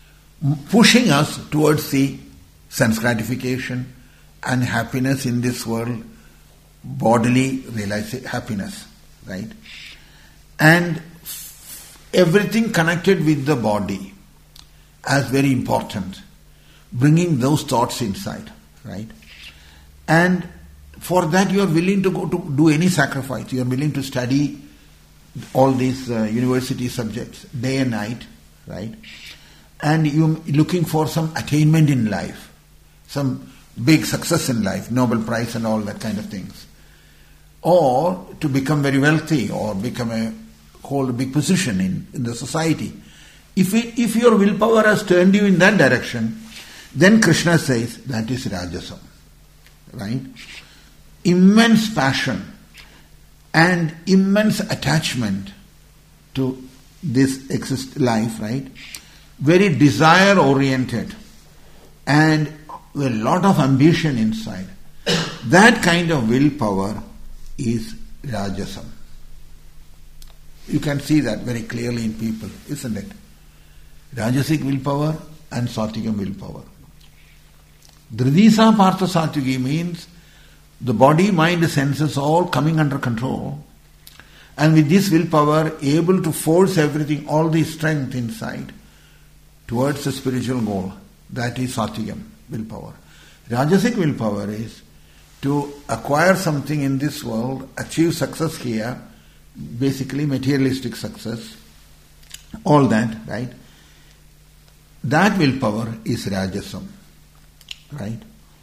pushing us towards the sense gratification and happiness in this world, bodily happiness, right? And everything connected with the body as very important, bringing those thoughts inside, right? And for that you are willing to go to do any sacrifice. You are willing to study all these university subjects day and night, right? And you looking for some attainment in life, some big success in life, Nobel Prize and all that kind of things. Or to become very wealthy or hold a big position in the society. If your willpower has turned you in that direction, then Krishna says that is Rajasam, right? Immense passion and immense attachment to this life, right? Very desire oriented and a lot of ambition inside. That kind of willpower is Rajasam. You can see that very clearly in people, isn't it? Rajasic willpower and Satvik willpower. Dridisa Partha Satviki means the body, mind, senses all coming under control, and with this willpower able to force everything, all the strength inside towards the spiritual goal. That is Satvik willpower. Rajasic willpower is to acquire something in this world, achieve success here, basically materialistic success, all that, right? That willpower is Rajasam, right?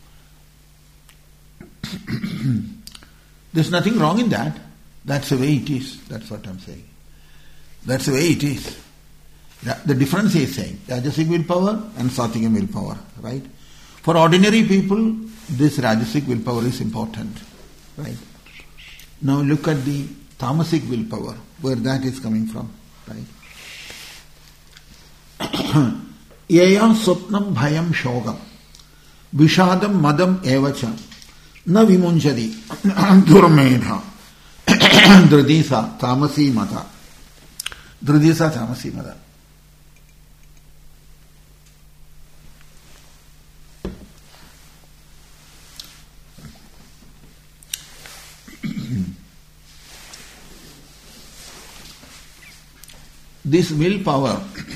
There's nothing wrong in that. That's the way it is. That's what I'm saying. That's the way it is. The difference he is saying, Rajasic willpower and Satvik willpower, right? For ordinary people, this Rajasic willpower is important, right? Now look at the Tamasic willpower, where that is coming from, right? Yaya Swapnam Bhayam Shogam Vishadam Madam Evacha Na Vimunjadi Durmedha Dridisa Tamasi Mata. Dridisa Tamasi Mata. This willpower,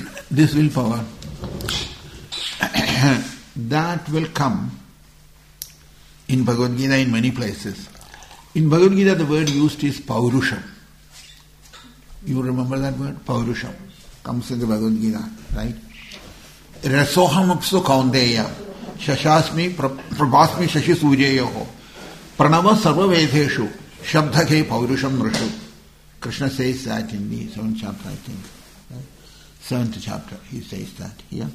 that will come in Bhagavad Gita in many places. In Bhagavad Gita, the word used is Paurusham. You remember that word? Paurusham. Comes in the Bhagavad Gita, right? Rasoham apsu kaundeya, shashasmi prabhasmi shashi suryayoho, pranava sarva vedeshu, shabdhake paurusham nrishu. Krishna says that in the 7th chapter, I think. Right? 7th chapter, he says that here.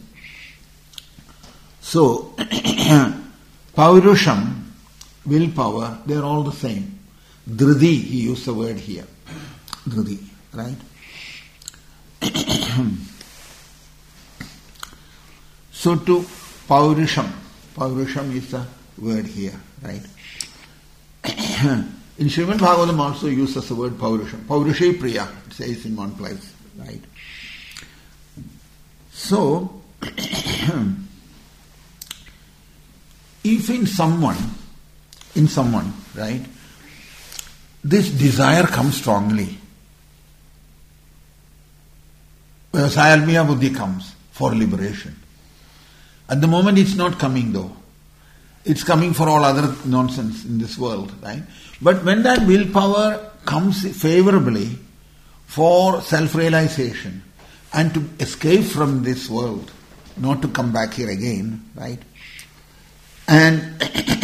So, Paurusham, willpower, they are all the same. Dhridi, he used the word here. Dhridi, right? So to Paurusham is the word here, right? In Srimad Bhagavatam also uses the word Paurusham. Paurushe Priya, it says in one place, right? So, if in someone, right, this desire comes strongly, Sayalmiya Buddhi comes for liberation. At the moment it's not coming though. It's coming for all other nonsense in this world, right? But when that willpower comes favorably for self-realization and to escape from this world, not to come back here again, right? And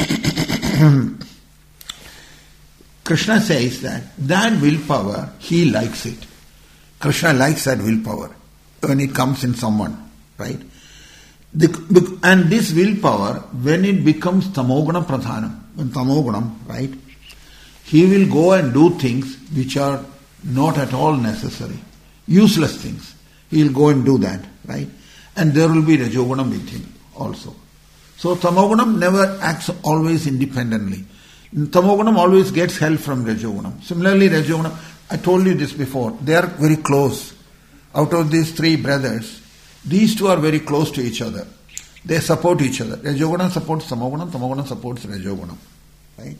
Krishna says that willpower, he likes it. Krishna likes that willpower when it comes in someone, right? And this willpower, when it becomes tamoguna pradhanam, when tamogunam, right, he will go and do things which are not at all necessary, useless things. He will go and do that, right? And there will be rajogunam with him also. So tamogunam never acts always independently. Tamogunam always gets help from rajogunam. Similarly, rajogunam, I told you this before, they are very close. Out of these three brothers, These two are very close to each other. They support each other. Rajogunam supports Tamogunam, Tamogunam supports Rajogunam. Right?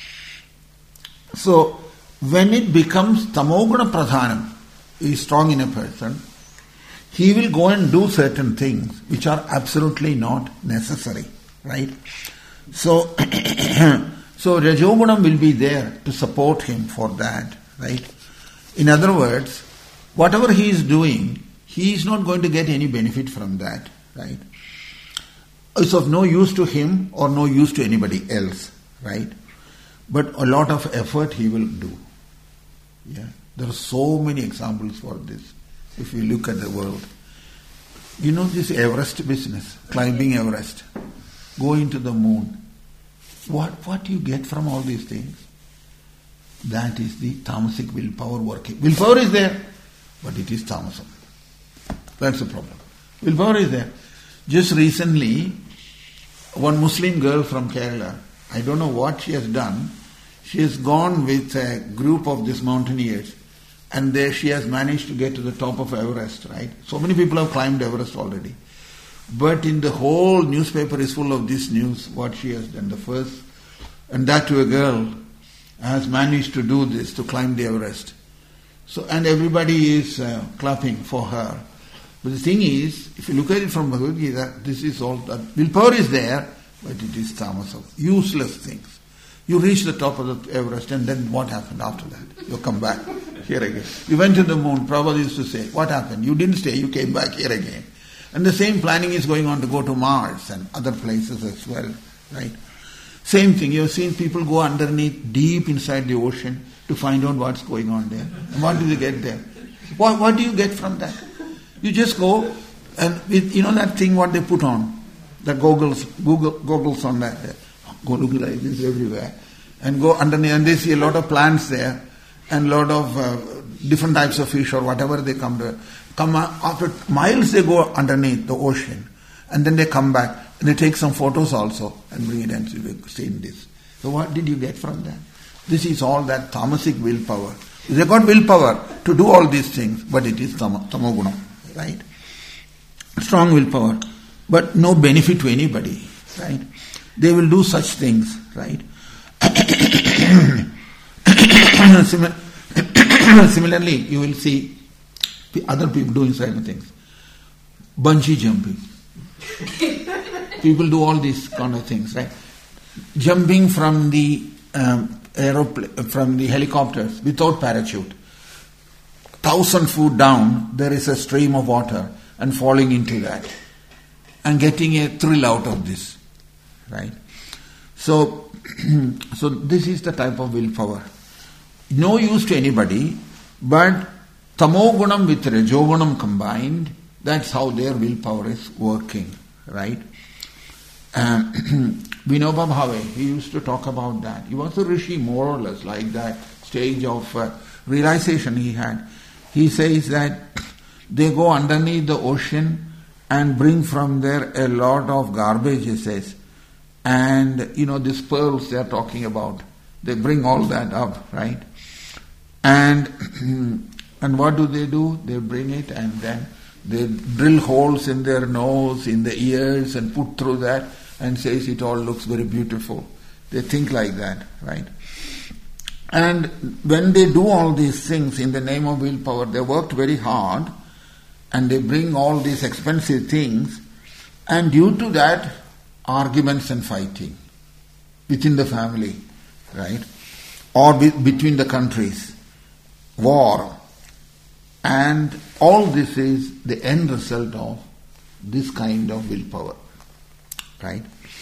So, when it becomes Tamoguna Pradhanam, is strong in a person, he will go and do certain things which are absolutely not necessary. Right? So, so Rajogunam will be there to support him for that. Right? In other words, whatever he is doing, he is not going to get any benefit from that. Right? It's of no use to him or no use to anybody else, right? But a lot of effort he will do. Yeah, there are so many examples for this. If you look at the world, you know this Everest business, climbing Everest, going to the moon. What do you get from all these things? That is the tamasic willpower working. Willpower is there, but it is tamasam. That's the problem. Willpower is there. Just recently, one Muslim girl from Kerala, I don't know what she has done, she has gone with a group of these mountaineers and there she has managed to get to the top of Everest, right? So many people have climbed Everest already. But in the whole newspaper is full of this news, what she has done. The first, and that to a girl, has managed to do this, to climb the Everest. So, and everybody is clapping for her. But the thing is, if you look at it from Bhagavad Gita, this is all that. Willpower is there, but it is tamasam. Useless things. You reach the top of the Everest and then what happened after that? You come back here again. You went to the moon, Prabhupada used to say, what happened? You didn't stay, you came back here again. And the same planning is going on to go to Mars and other places as well, right? Same thing, you have seen people go underneath, deep inside the ocean to find out what's going on there. And what do they get there? What do you get from that? You just go and with, you know that thing what they put on, the goggles on that, go looking like this everywhere, and go underneath, and they see a lot of plants there, and a lot of different types of fish or whatever they come after miles they go underneath the ocean, and then they come back and they take some photos also and bring it and say in this. So what did you get from that? This is all that tamasic willpower. They got willpower to do all these things, but it is tamoguna. Right? Strong willpower, but no benefit to anybody, right? They will do such things, right? Similarly, you will see other people doing certain things. Bungee jumping. People do all these kind of things, right? Jumping from the aeroplane, from the helicopters without parachute. 1,000 feet down, there is a stream of water and falling into that and getting a thrill out of this, right? So this is the type of willpower. No use to anybody, but tamogunam with rajogunam combined, that's how their willpower is working, right? Vinoba Bhave, he used to talk about that. He was a rishi more or less like that stage of realization he had. He says that they go underneath the ocean and bring from there a lot of garbage, he says. And, you know, these pearls they are talking about, they bring all that up, right? And what do? They bring it and then they drill holes in their nose, in the ears and put through that and says it all looks very beautiful. They think like that, right? And when they do all these things in the name of willpower, they worked very hard and they bring all these expensive things, and due to that, arguments and fighting within the family, right? Or between the countries, war. And all this is the end result of this kind of willpower, right?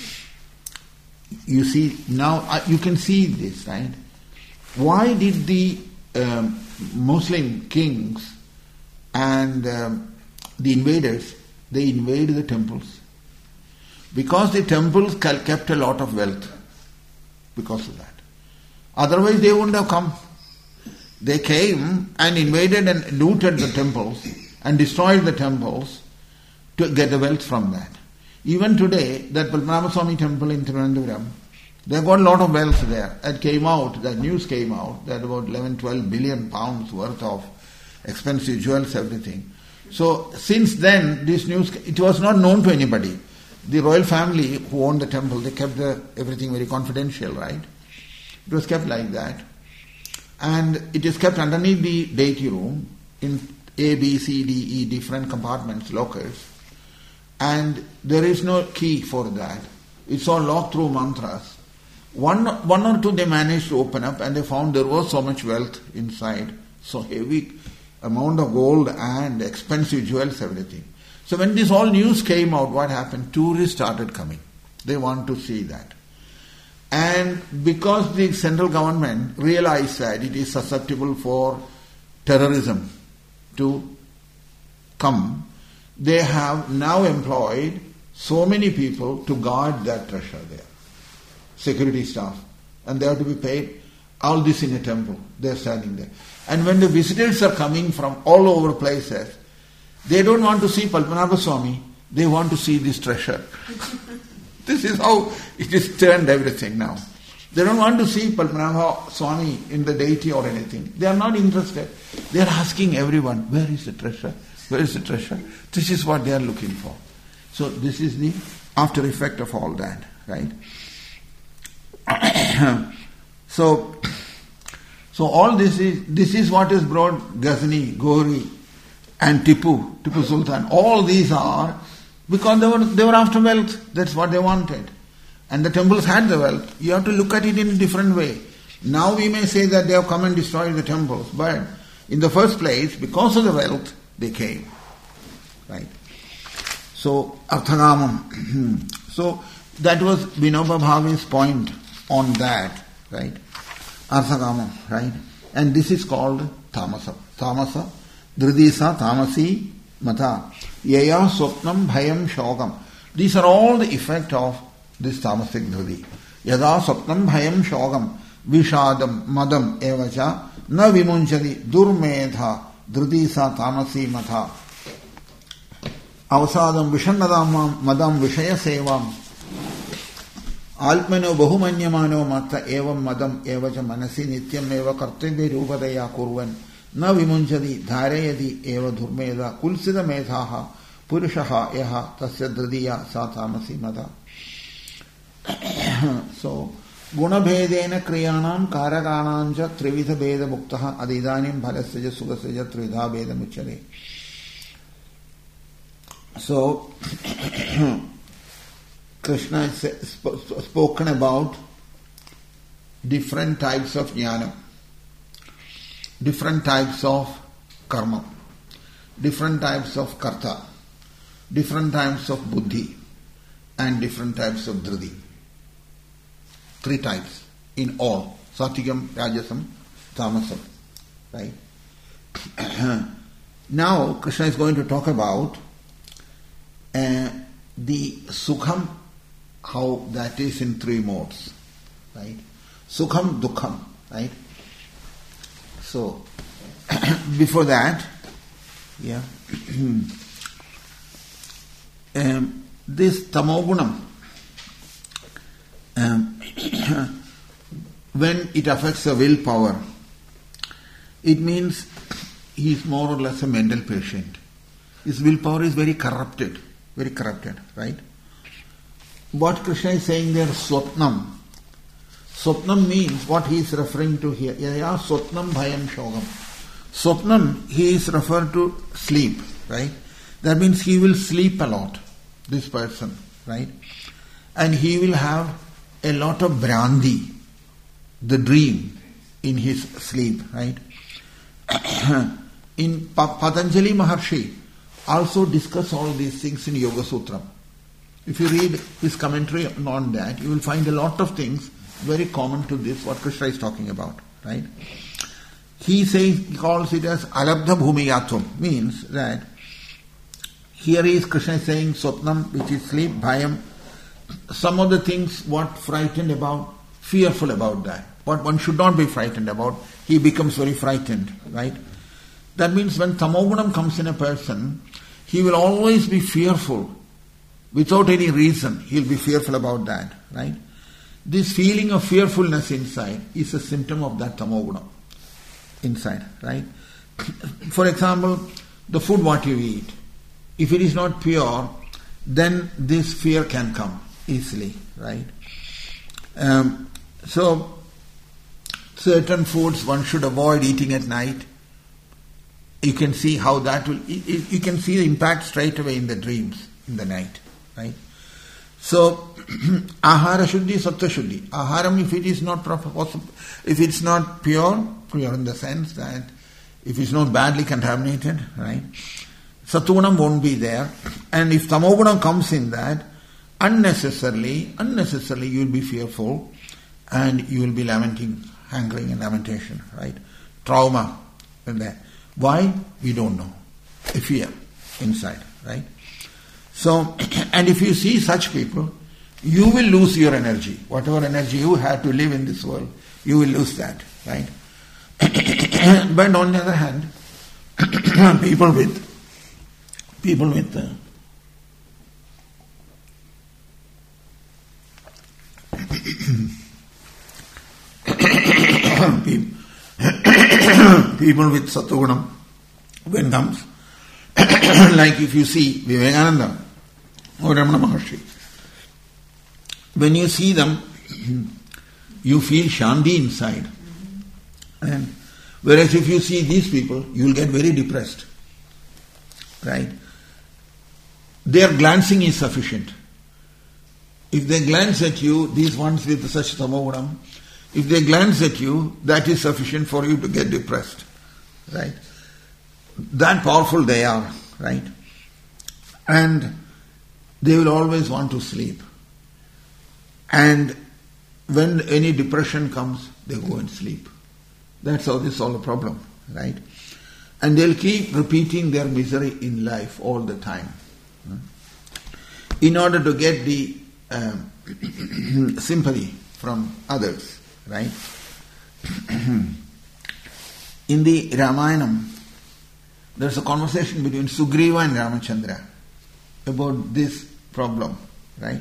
You see, now you can see this, right? Why did the Muslim kings and the invaders, they invaded the temples? Because the temples kept a lot of wealth because of that. Otherwise they wouldn't have come. They came and invaded and looted the temples and destroyed the temples to get the wealth from that. Even today, that Padmanabha Swami temple in Thiruvananthapuram, they got a lot of wealth there. That news came out, that about 11-12 billion pounds worth of expensive jewels, everything. So since then, this news, it was not known to anybody. The royal family who owned the temple, they kept everything very confidential, right? It was kept like that. And it is kept underneath the deity room in A, B, C, D, E, different compartments, lockers. And there is no key for that. It's all locked through mantras. One or two they managed to open up, and they found there was so much wealth inside, so heavy amount of gold and expensive jewels, everything. So when this all news came out, what happened? Tourists started coming. They want to see that. And because the central government realized that it is susceptible for terrorism to come, they have now employed so many people to guard that treasure there. Security staff. And they have to be paid. All this in a temple. They are standing there. And when the visitors are coming from all over places, they don't want to see Padmanabha Swami, they want to see this treasure. This is how it is turned everything now. They don't want to see Padmanabha Swami in the deity or anything. They are not interested. They are asking everyone, where is the treasure? Where is the treasure? This is what they are looking for. So this is the after effect of all that, right? So all this is what has brought Ghazni, Ghori, and Tipu Sultan. All these are because they were after wealth. That's what they wanted. And the temples had the wealth. You have to look at it in a different way. Now we may say that they have come and destroyed the temples, but in the first place, because of the wealth, they came. Right? So, Arthagamam. So, that was Vinoba Bhave's point on that, right? Arthagamam, right? And this is called Tamasa. Tamasa, Dhridisa, Tamasi, Mata. Yaya, Swapnam, Bhayam, Shogam. These are all the effect of this tamasic dhridi. Yada, Swapnam, Bhayam, Shogam, Vishadam, Madam, Evacha, Na Vimunchadi, Durmedha, Dhridisa, Tamasi, Mata. Avasadam, Vishannadam, Madam, Vishaya Sevam. Alpmano bahumanyamano matta evam madam evacha manasi nityam eva kartavya rupadaya kurvan na vimunchadi dharayadi eva dhurmeda kulsida medhaha purushaha yaha tasya dhridiya sa tamasi mata. So, gunabhedena kriyanam karakanancha trividha beda muktaha adidanim bhalasya sugasya trividha beda muchare. So, Krishna has spoken about different types of jnana, different types of karma, different types of karta, different types of buddhi, and different types of dhridi. 3 types in all. Satyam, Rajasam, Tamasam. Right? Now Krishna is going to talk about the Sukham, how that is in 3 modes, right? Sukham, Dukkham, right? So, before that, this Tamogunam, when it affects the willpower, it means he is more or less a mental patient. His willpower is very corrupted, right? What Krishna is saying there, Swapnam. Swapnam means what he is referring to here. Yaya Swapnam Bhayam Shogam. Swapnam, he is referred to sleep, right? That means he will sleep a lot, this person, right? And he will have a lot of Brandi, the dream, in his sleep, right? In Patanjali Maharshi also discuss all these things in Yoga Sutra. If you read his commentary on that, you will find a lot of things very common to this, what Krishna is talking about, right? He calls it as Alabdha Bhumiyatum, means that here is Krishna saying Swapnam, which is sleep, Bhayam, some of the things what frightened about, fearful about that. What one should not be frightened about, he becomes very frightened, right? That means when Tamogunam comes in a person, he will always be fearful. Without any reason, he'll be fearful about that, right? This feeling of fearfulness inside is a symptom of that Tamogunam inside, right? For example, the food what you eat. If it is not pure, then this fear can come easily, right? So, certain foods one should avoid eating at night. You can see how that will, you can see the impact straight away in the dreams, in the night, right? So, ahara shuddhi, sattva shuddhi. Aharam, if it is not possible, if it's not pure in the sense that if it's not badly contaminated, right? Sattvanam won't be there. And if tamogunam comes in that, unnecessarily you will be fearful and you will be lamenting, hankering and lamentation, right? Trauma in there. Why? We don't know. A fear inside, right? So, and if you see such people, you will lose your energy. Whatever energy you have to live in this world, you will lose that, right? But on the other hand, people with people with Sattvagunam, when comes, like if you see Vivekananda or Ramana Maharshi, when you see them, you feel shanti inside. And whereas if you see these people, you will get very depressed. Right? Their glancing is sufficient. If they glance at you, these ones with such tamogunam, if they glance at you, that is sufficient for you to get depressed. Right? That powerful they are. Right? And they will always want to sleep. And when any depression comes, they go and sleep. That's how they solve a problem, right? And they'll keep repeating their misery in life all the time. In order to get the sympathy from others, right? In the Ramayanam, there's a conversation between Sugriva and Ramachandra about this problem, right?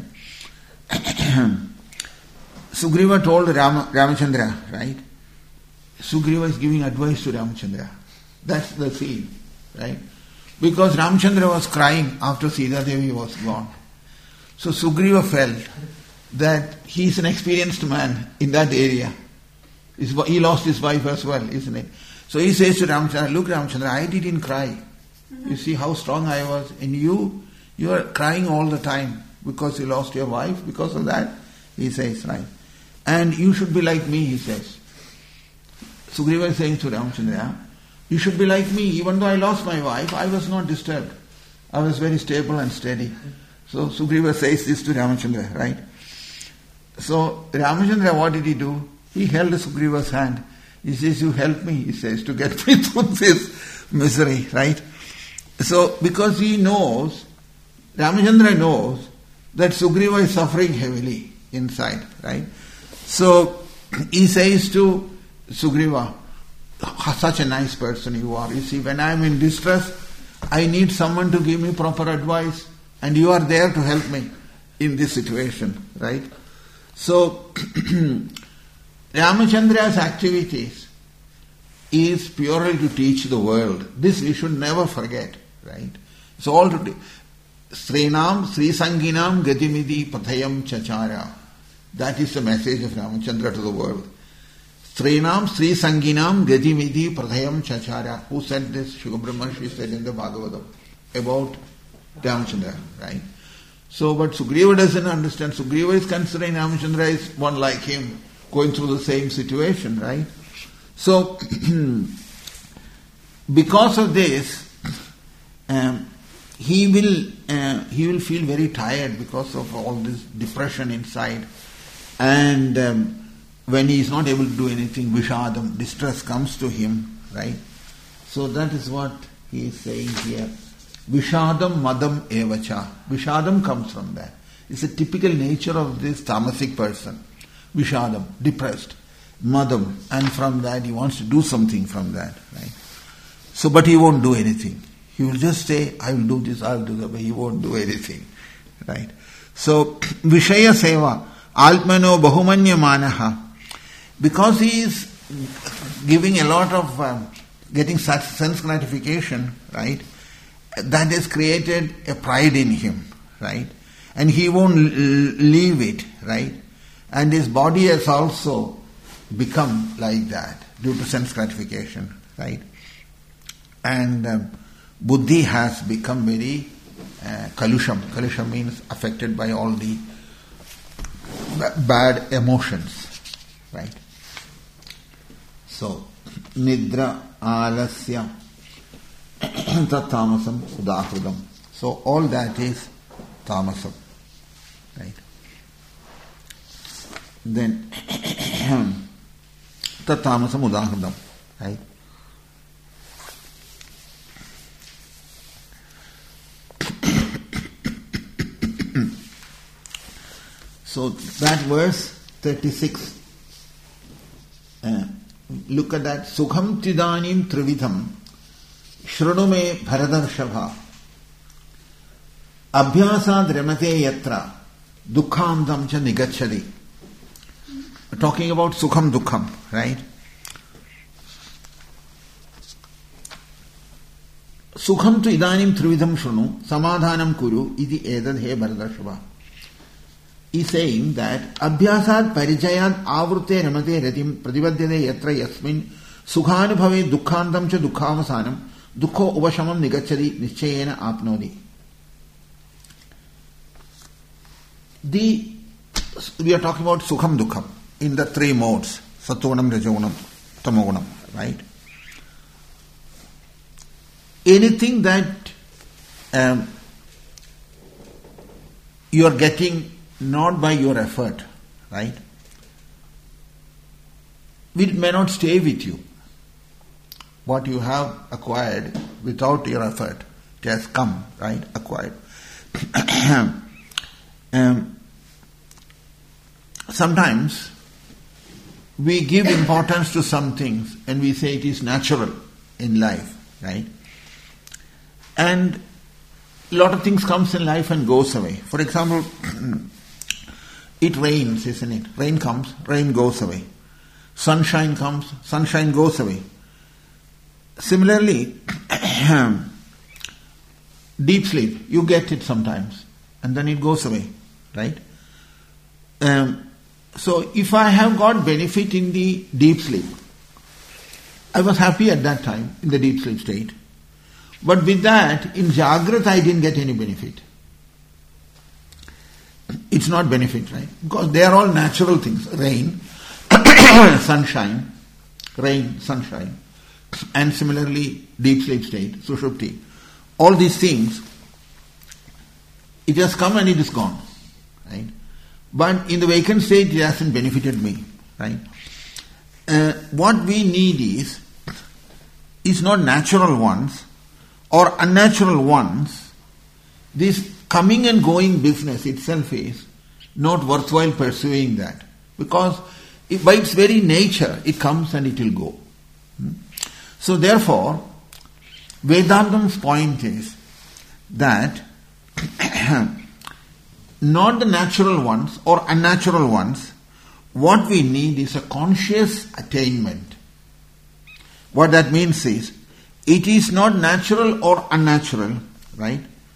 Sugriva told Ramachandra, right? Sugriva is giving advice to Ramachandra. That's the scene, right? Because Ramachandra was crying after Sita Devi was gone. So Sugriva felt that he is an experienced man in that area. He lost his wife as well, isn't it? So he says to Ramachandra, look Ramachandra, I didn't cry. You see how strong I was. And you are crying all the time because you lost your wife. Because of that, he says, right? And you should be like me, he says. Sugriva is saying to Ramachandra, you should be like me. Even though I lost my wife, I was not disturbed. I was very stable and steady. So Sugriva says this to Ramachandra, right? So Ramachandra, what did he do? He held Sugriva's hand. He says, you help me, he says, to get me through this misery, right? So, because he knows, Ramachandra knows that Sugriva is suffering heavily inside, right? So, he says to Sugriva, such a nice person you are. You see, when I am in distress, I need someone to give me proper advice, and you are there to help me in this situation, right? So, Ramachandra's activities is purely to teach the world. This we should never forget, right? It's all to do. Srinam, Sri Sanginam, Gatimidi, Pathayam, Chachara. That is the message of Ramachandra to the world. Srinam, Sri Sanginam, Gatimidi, Pathayam, Chachara. Who said this? Shukabrahmarshi said in the Bhagavatam about Ramachandra, right? So, but Sugriva doesn't understand. Sugriva is considering Ramachandra is one like him, going through the same situation, right? So, because of this, he will feel very tired because of all this depression inside, and when he is not able to do anything, vishadam, distress comes to him, right? So that is what he is saying here. Vishadam madam evacha. Vishadam comes from that. It's a typical nature of this tamasic person. Vishadam, depressed. Madam, and from that he wants to do something from that, right? So, but he won't do anything. He will just say, I will do this, I will do that, but he won't do anything, right? So, Vishaya Seva, Altmano Bahumanya Manaha, because he is giving a lot of, getting such sense gratification, right? that has created a pride in him, right? And he won't leave it, right? And his body has also become like that due to sense gratification, right? And buddhi has become very kalusham. Kalusham means affected by all the bad emotions, right? So, nidra alasya tamasam udahridam. So all that is tamasam, right? Then tamasam udahridam, right? So that verse 36, look at that. Sukham tidanim trividham shrunume bharadarshabha abhyasad remate yatra dukhamdam cha nigachadi. Talking about sukham dukham, right? Sukham tu idanim trividham shrunu samadhanam kuru iti edad he bharadarshabha. Is saying that abhyasad parijayad avrute ramate ratim pratipadyate yatra yasmin sukhanubhave dukkhandam cha dukkavasanam dukkho upashamam nigachari nischayena apnodi. We are talking about sukham dukkam in the three modes, sattvanam, rajagunam, tamogunam, right? Anything that you are getting not by your effort, right? It may not stay with you. What you have acquired without your effort, it has come, right? Acquired. Sometimes we give importance to some things and we say it is natural in life, right? And a lot of things comes in life and goes away. For example, it rains, isn't it? Rain comes, rain goes away. Sunshine comes, sunshine goes away. Similarly, deep sleep, you get it sometimes and then it goes away, right? So if I have got benefit in the deep sleep, I was happy at that time in the deep sleep state. But with that, in Jagrat I didn't get any benefit. It's not benefit, right? Because they are all natural things. Rain, sunshine, rain, sunshine. And similarly, deep sleep state, sushupti. All these things, it has come and it is gone, right? But in the vacant state, it hasn't benefited me, right? What we need is not natural ones or unnatural ones. This coming and going business itself is not worthwhile pursuing that. Because by its very nature, it comes and it will go. So therefore, Vedantam's point is that not the natural ones or unnatural ones, what we need is a conscious attainment. What that means is, it is not natural or unnatural, right?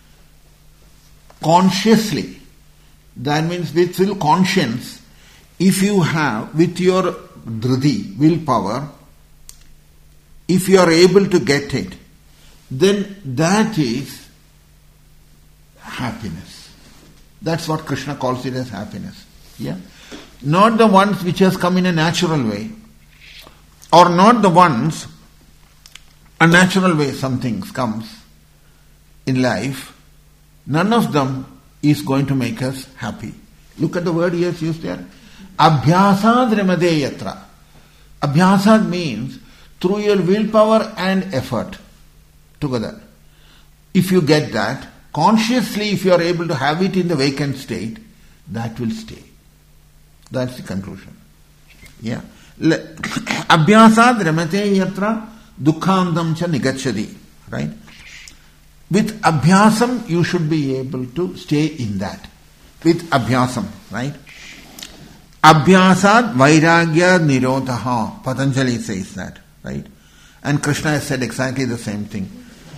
Consciously. That means with full conscience, if you have, with your dhriti, willpower, if you are able to get it, then that is happiness. That's what Krishna calls it as happiness. Yeah? Not the ones which has come in a natural way, or not the ones, a natural way some things comes in life. None of them is going to make us happy. Look at the word he has used there. Abhyasad remade yatra. Abhyasad means through your willpower and effort together. If you get that, consciously if you are able to have it in the vacant state, that will stay. That's the conclusion. Yeah. Abhyasad remate yatra dukkhandam cha nigachadi. Right? With abhyasam, you should be able to stay in that. With abhyasam, right? Abhyasad vairagya nirodha. Patanjali says that, right? And Krishna has said exactly the same thing.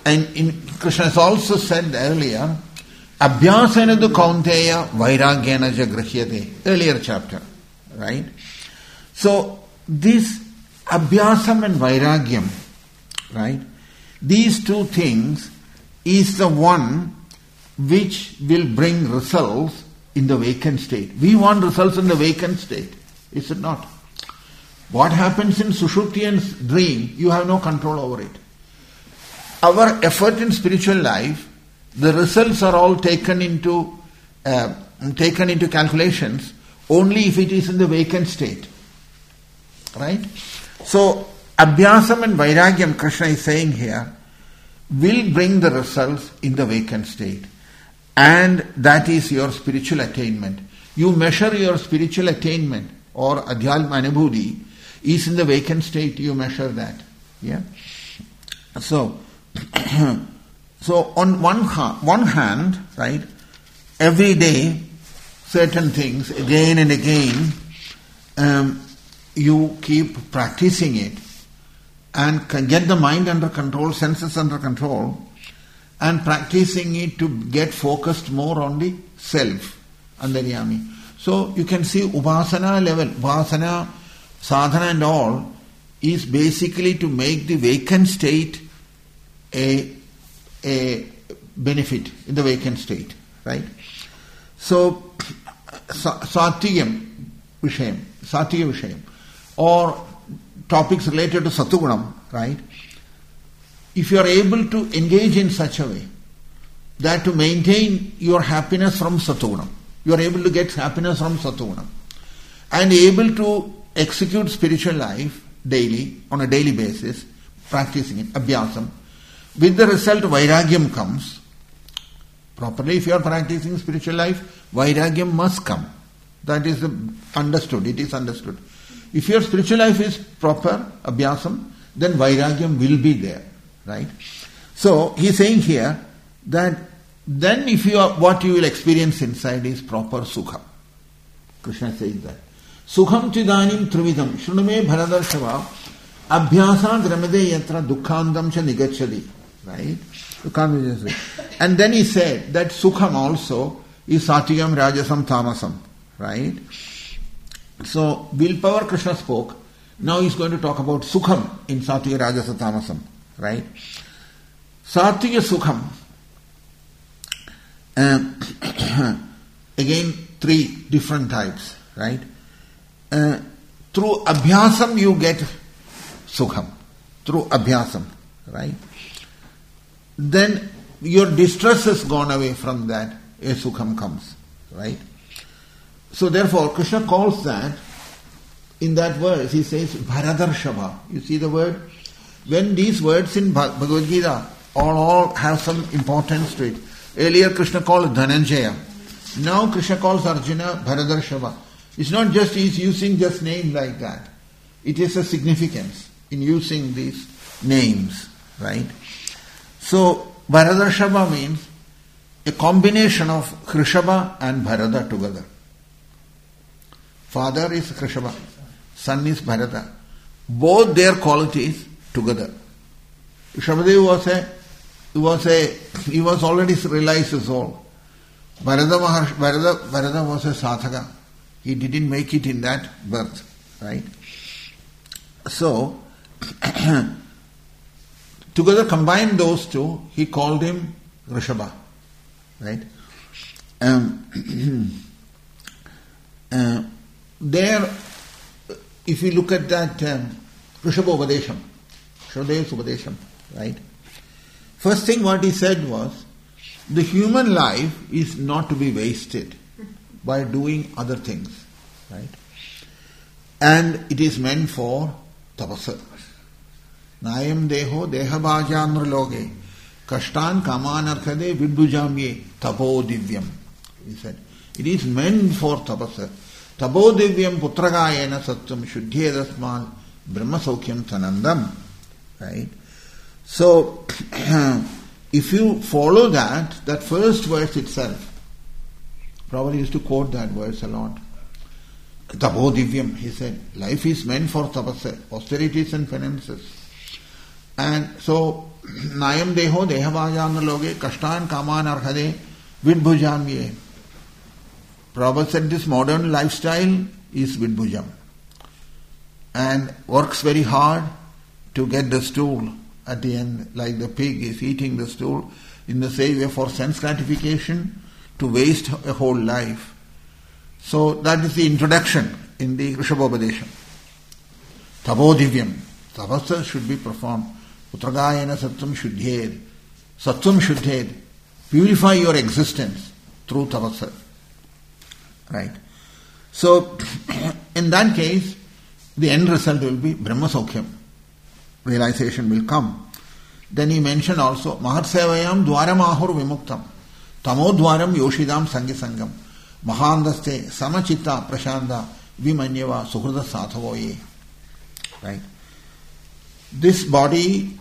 and Krishna has also said earlier, Abhyasena tu kaunteya vairagyena ja grihyate. Earlier chapter, right? So this abhyasam and vairagyam, right? These two things is the one which will bring results in the vacant state. We want results in the vacant state, is it not? What happens in Sushupti and dream, you have no control over it. Our effort in spiritual life, the results are all taken into calculations only if it is in the vacant state. Right? So, Abhyasam and Vairagyam, Krishna is saying here, will bring the results in the vacant state. And that is your spiritual attainment. You measure your spiritual attainment or Adhyalma Anubhuti is in the vacant state, you measure that. Yeah. So on one hand, right, every day, certain things, again and again, you keep practicing it and can get the mind under control, senses under control, and practicing it to get focused more on the self, Antaryami. So you can see Upasana level, Upasana, Sadhana and all, is basically to make the vacant state a benefit in the vacant state, right? So, Satyam Vishayam, or topics related to Satugunam, right? If you are able to engage in such a way that to maintain your happiness from Satugunam, you are able to get happiness from Satugunam, and able to execute spiritual life daily, on a daily basis, practicing it, abhyasam, with the result vairagyam comes. Properly, if you are practicing spiritual life, vairagyam must come. That is understood, it is understood. If your spiritual life is proper, abhyasam, then vairagyam will be there, right? So, he is saying here that then if you are, what you will experience inside is proper sukha. Krishna says that. Sukham chidanim trividam, shrunume bharadarshava, abhyasa gramade yatra dukkhandam cha nigacchadi. Right? And then he said that Sukham also is Satyam, Rajasam, Tamasam. Right? So, willpower Krishna spoke. Now he is going to talk about Sukham in Satya, Rajasa, Tamasam. Right? Satya Sukham. Again, 3 different types. Right? Through Abhyasam you get Sukham. Through Abhyasam. Right? Then your distress has gone away from that, a sukham comes, right? So therefore, Krishna calls that, in that verse, he says, Bharadarshava. You see the word? When these words in Bhagavad Gita all have some importance to it. Earlier Krishna called Dhananjaya. Now Krishna calls Arjuna Bharadarshava. It's not just he's using just name like that. It is a significance in using these names, right? So, Bharadarshava means a combination of Krishaba and Bharata together. Father is Krishaba, son is Bharata. Both their qualities together. Krishabadeva he was already realized his soul. Bharata was a sadhaka. He didn't make it in that birth, right? So, together combine those two, he called him Rishabha. Right? There, if you look at that Rishabha Upadesham, right? First thing what he said was, the human life is not to be wasted by doing other things. Right? And it is meant for tapasa. Nayam deho dehabhajanraloge kashtan kamanarkade viddujamye tapo divyam. He said, it is meant for tapasa. Tapo divyam putragayena satyam shuddhyedasmal brahma saukyam tanandam. Right? So, if you follow that first verse itself, probably used to quote that verse a lot. Tapo divyam, he said, life is meant for tapasa, austerities and penances. And so, Nayam deho dehavajana loge kashtan kaman arhade vidbhujamye. Prabhupada said this modern lifestyle is vidbhujam and works very hard to get the stool at the end, like the pig is eating the stool. In the same way, for sense gratification, to waste a whole life. So that is the introduction in the Rishabhopadesha. Tabodivyam. Tapasa should be performed. Putragayana sattvam shuddhed. Sattvam shuddhed. Purify your existence through tapasa. Right. So, in that case, the end result will be Brahma Saukyam. Realization will come. Then he mentioned also, Mahatsevayam dwaramahur vimuktam. Tamodwaram yoshidam sangisangam. Mahandaste samachitta prashanda vimanyava suhrada sathavoye. Right. This body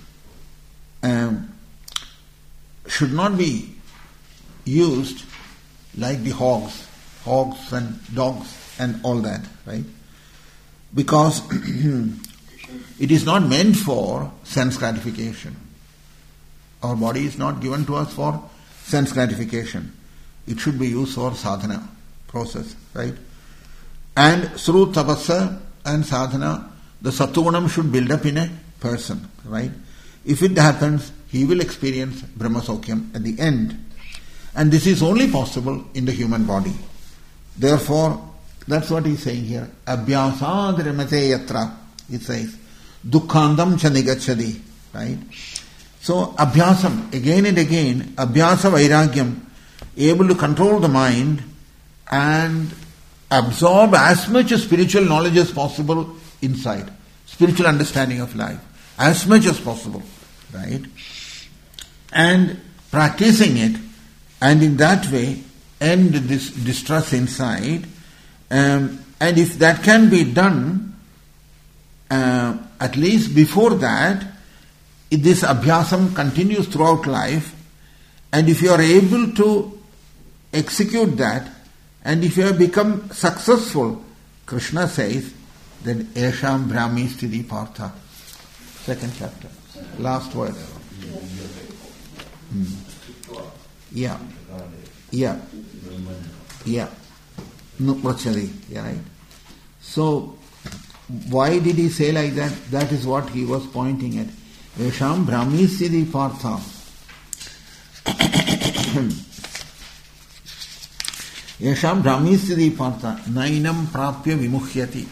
should not be used like the hogs and dogs and all that, right? Because it is not meant for sense gratification. Our body is not given to us for sense gratification. It should be used for sadhana process, right? And through tapasa and sadhana, the sattvagunam should build up in a person, right? If it happens, he will experience Brahma Saukyam at the end. And this is only possible in the human body. Therefore, that's what he's saying here. Abhyasad remate yatra, it says. Dukkhandam cha nigacchadi, right? So, abhyasam, again and again, abhyasa vairagyam, able to control the mind and absorb as much spiritual knowledge as possible inside. Spiritual understanding of life. As much as possible, right? And practicing it, and in that way, end this distress inside. And if that can be done, at least before that, if this abhyasam continues throughout life, and if you are able to execute that, and if you have become successful, Krishna says, then Esham Brahmi Sthiti Partha. Second chapter. Last verse. Yeah. Nuprachari. Yeah, right. So, why did he say like that? That is what he was pointing at. Esham Brahmi Sthiti Partha. Yesham Brahmi Sthiti Partha Nainam Prapya Vimuhyati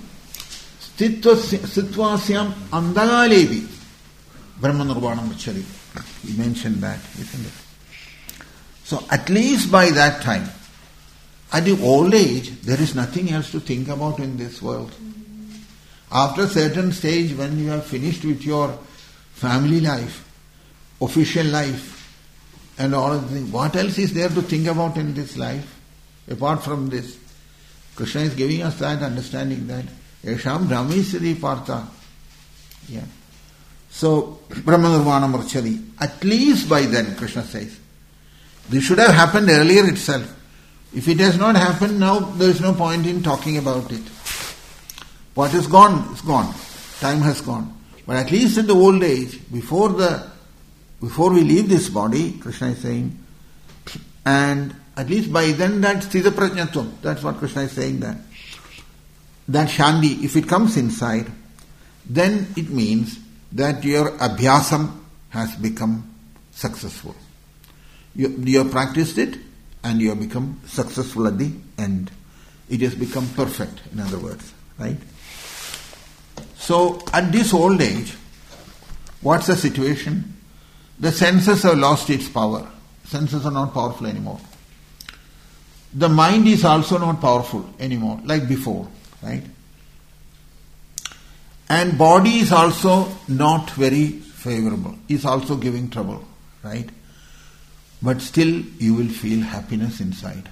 Sitvasyam Andagalevi Brahma Nirvanam Vachari. He mentioned that, isn't it? So at least by that time, at the old age, there is nothing else to think about in this world. After a certain stage, when you have finished with your family life, official life, and all of the things, what else is there to think about in this life? Apart from this, Krishna is giving us that understanding that Yesham Brahmi Sthiti Partha. Yeah. So, Brahma Nirvana Murchadi. At least by then, Krishna says. This should have happened earlier itself. If it has not happened now, there is no point in talking about it. What is gone is gone. Time has gone. But at least in the old age, before we leave this body, Krishna is saying, and at least by then that Sthita Prajnatvam, that's what Krishna is saying there. That Shanti, if it comes inside, then it means that your abhyasam has become successful. You have practiced it and you have become successful at the end. It has become perfect, in other words, right? So, at this old age, what's the situation? The senses have lost its power. Senses are not powerful anymore. The mind is also not powerful anymore, like before, right? And body is also not very favorable. It's also giving trouble, right? But still you will feel happiness inside.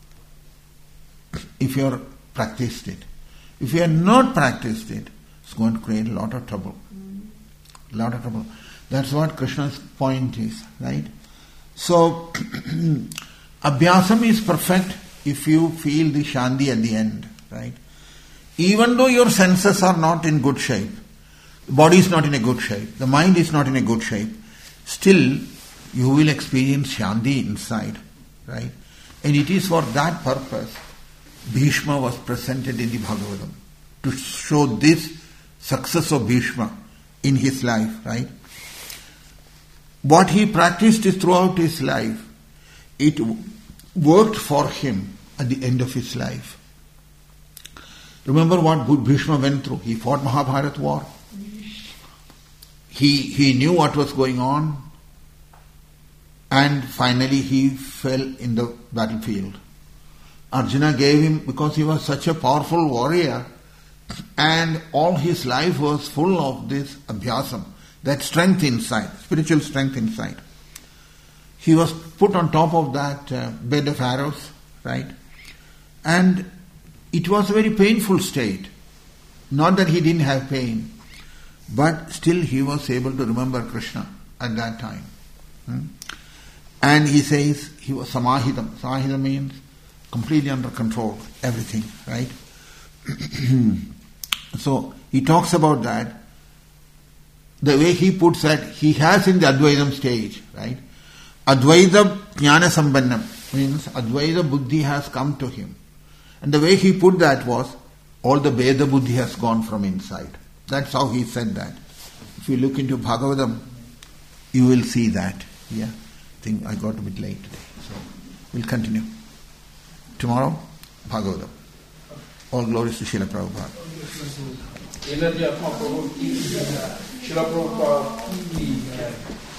If you have practiced it. If you have not practiced it, it's going to create a lot of trouble. Lot of trouble. That's what Krishna's point is, right? So, abhyasam is perfect if you feel the shanti at the end, right? Even though your senses are not in good shape, the body is not in a good shape, the mind is not in a good shape, still you will experience Shanti inside, right? And it is for that purpose Bhishma was presented in the Bhagavatam, to show this success of Bhishma in his life, right? What he practiced throughout his life, it worked for him at the end of his life. Remember what Bhishma went through. He fought Mahabharata war. He knew what was going on, and finally he fell in the battlefield. Arjuna gave him, because he was such a powerful warrior, and all his life was full of this abhyasam, that strength inside, spiritual strength inside. He was put on top of that bed of arrows, right? And it was a very painful state. Not that he didn't have pain, but still he was able to remember Krishna at that time. And he says he was samahidam. Samahidam means completely under control, everything, right? So he talks about that. The way he puts that, he has in the Advaitam stage, right? Advaita jnana sambannam means Advaita buddhi has come to him. And the way he put that was, all the Veda buddhi has gone from inside. That's how he said that. If you look into Bhagavatam, you will see that. Yeah, I think I got a bit late today. So we'll continue. Tomorrow, Bhagavatam. All glories to Srila Prabhupada. Srila Prabhupada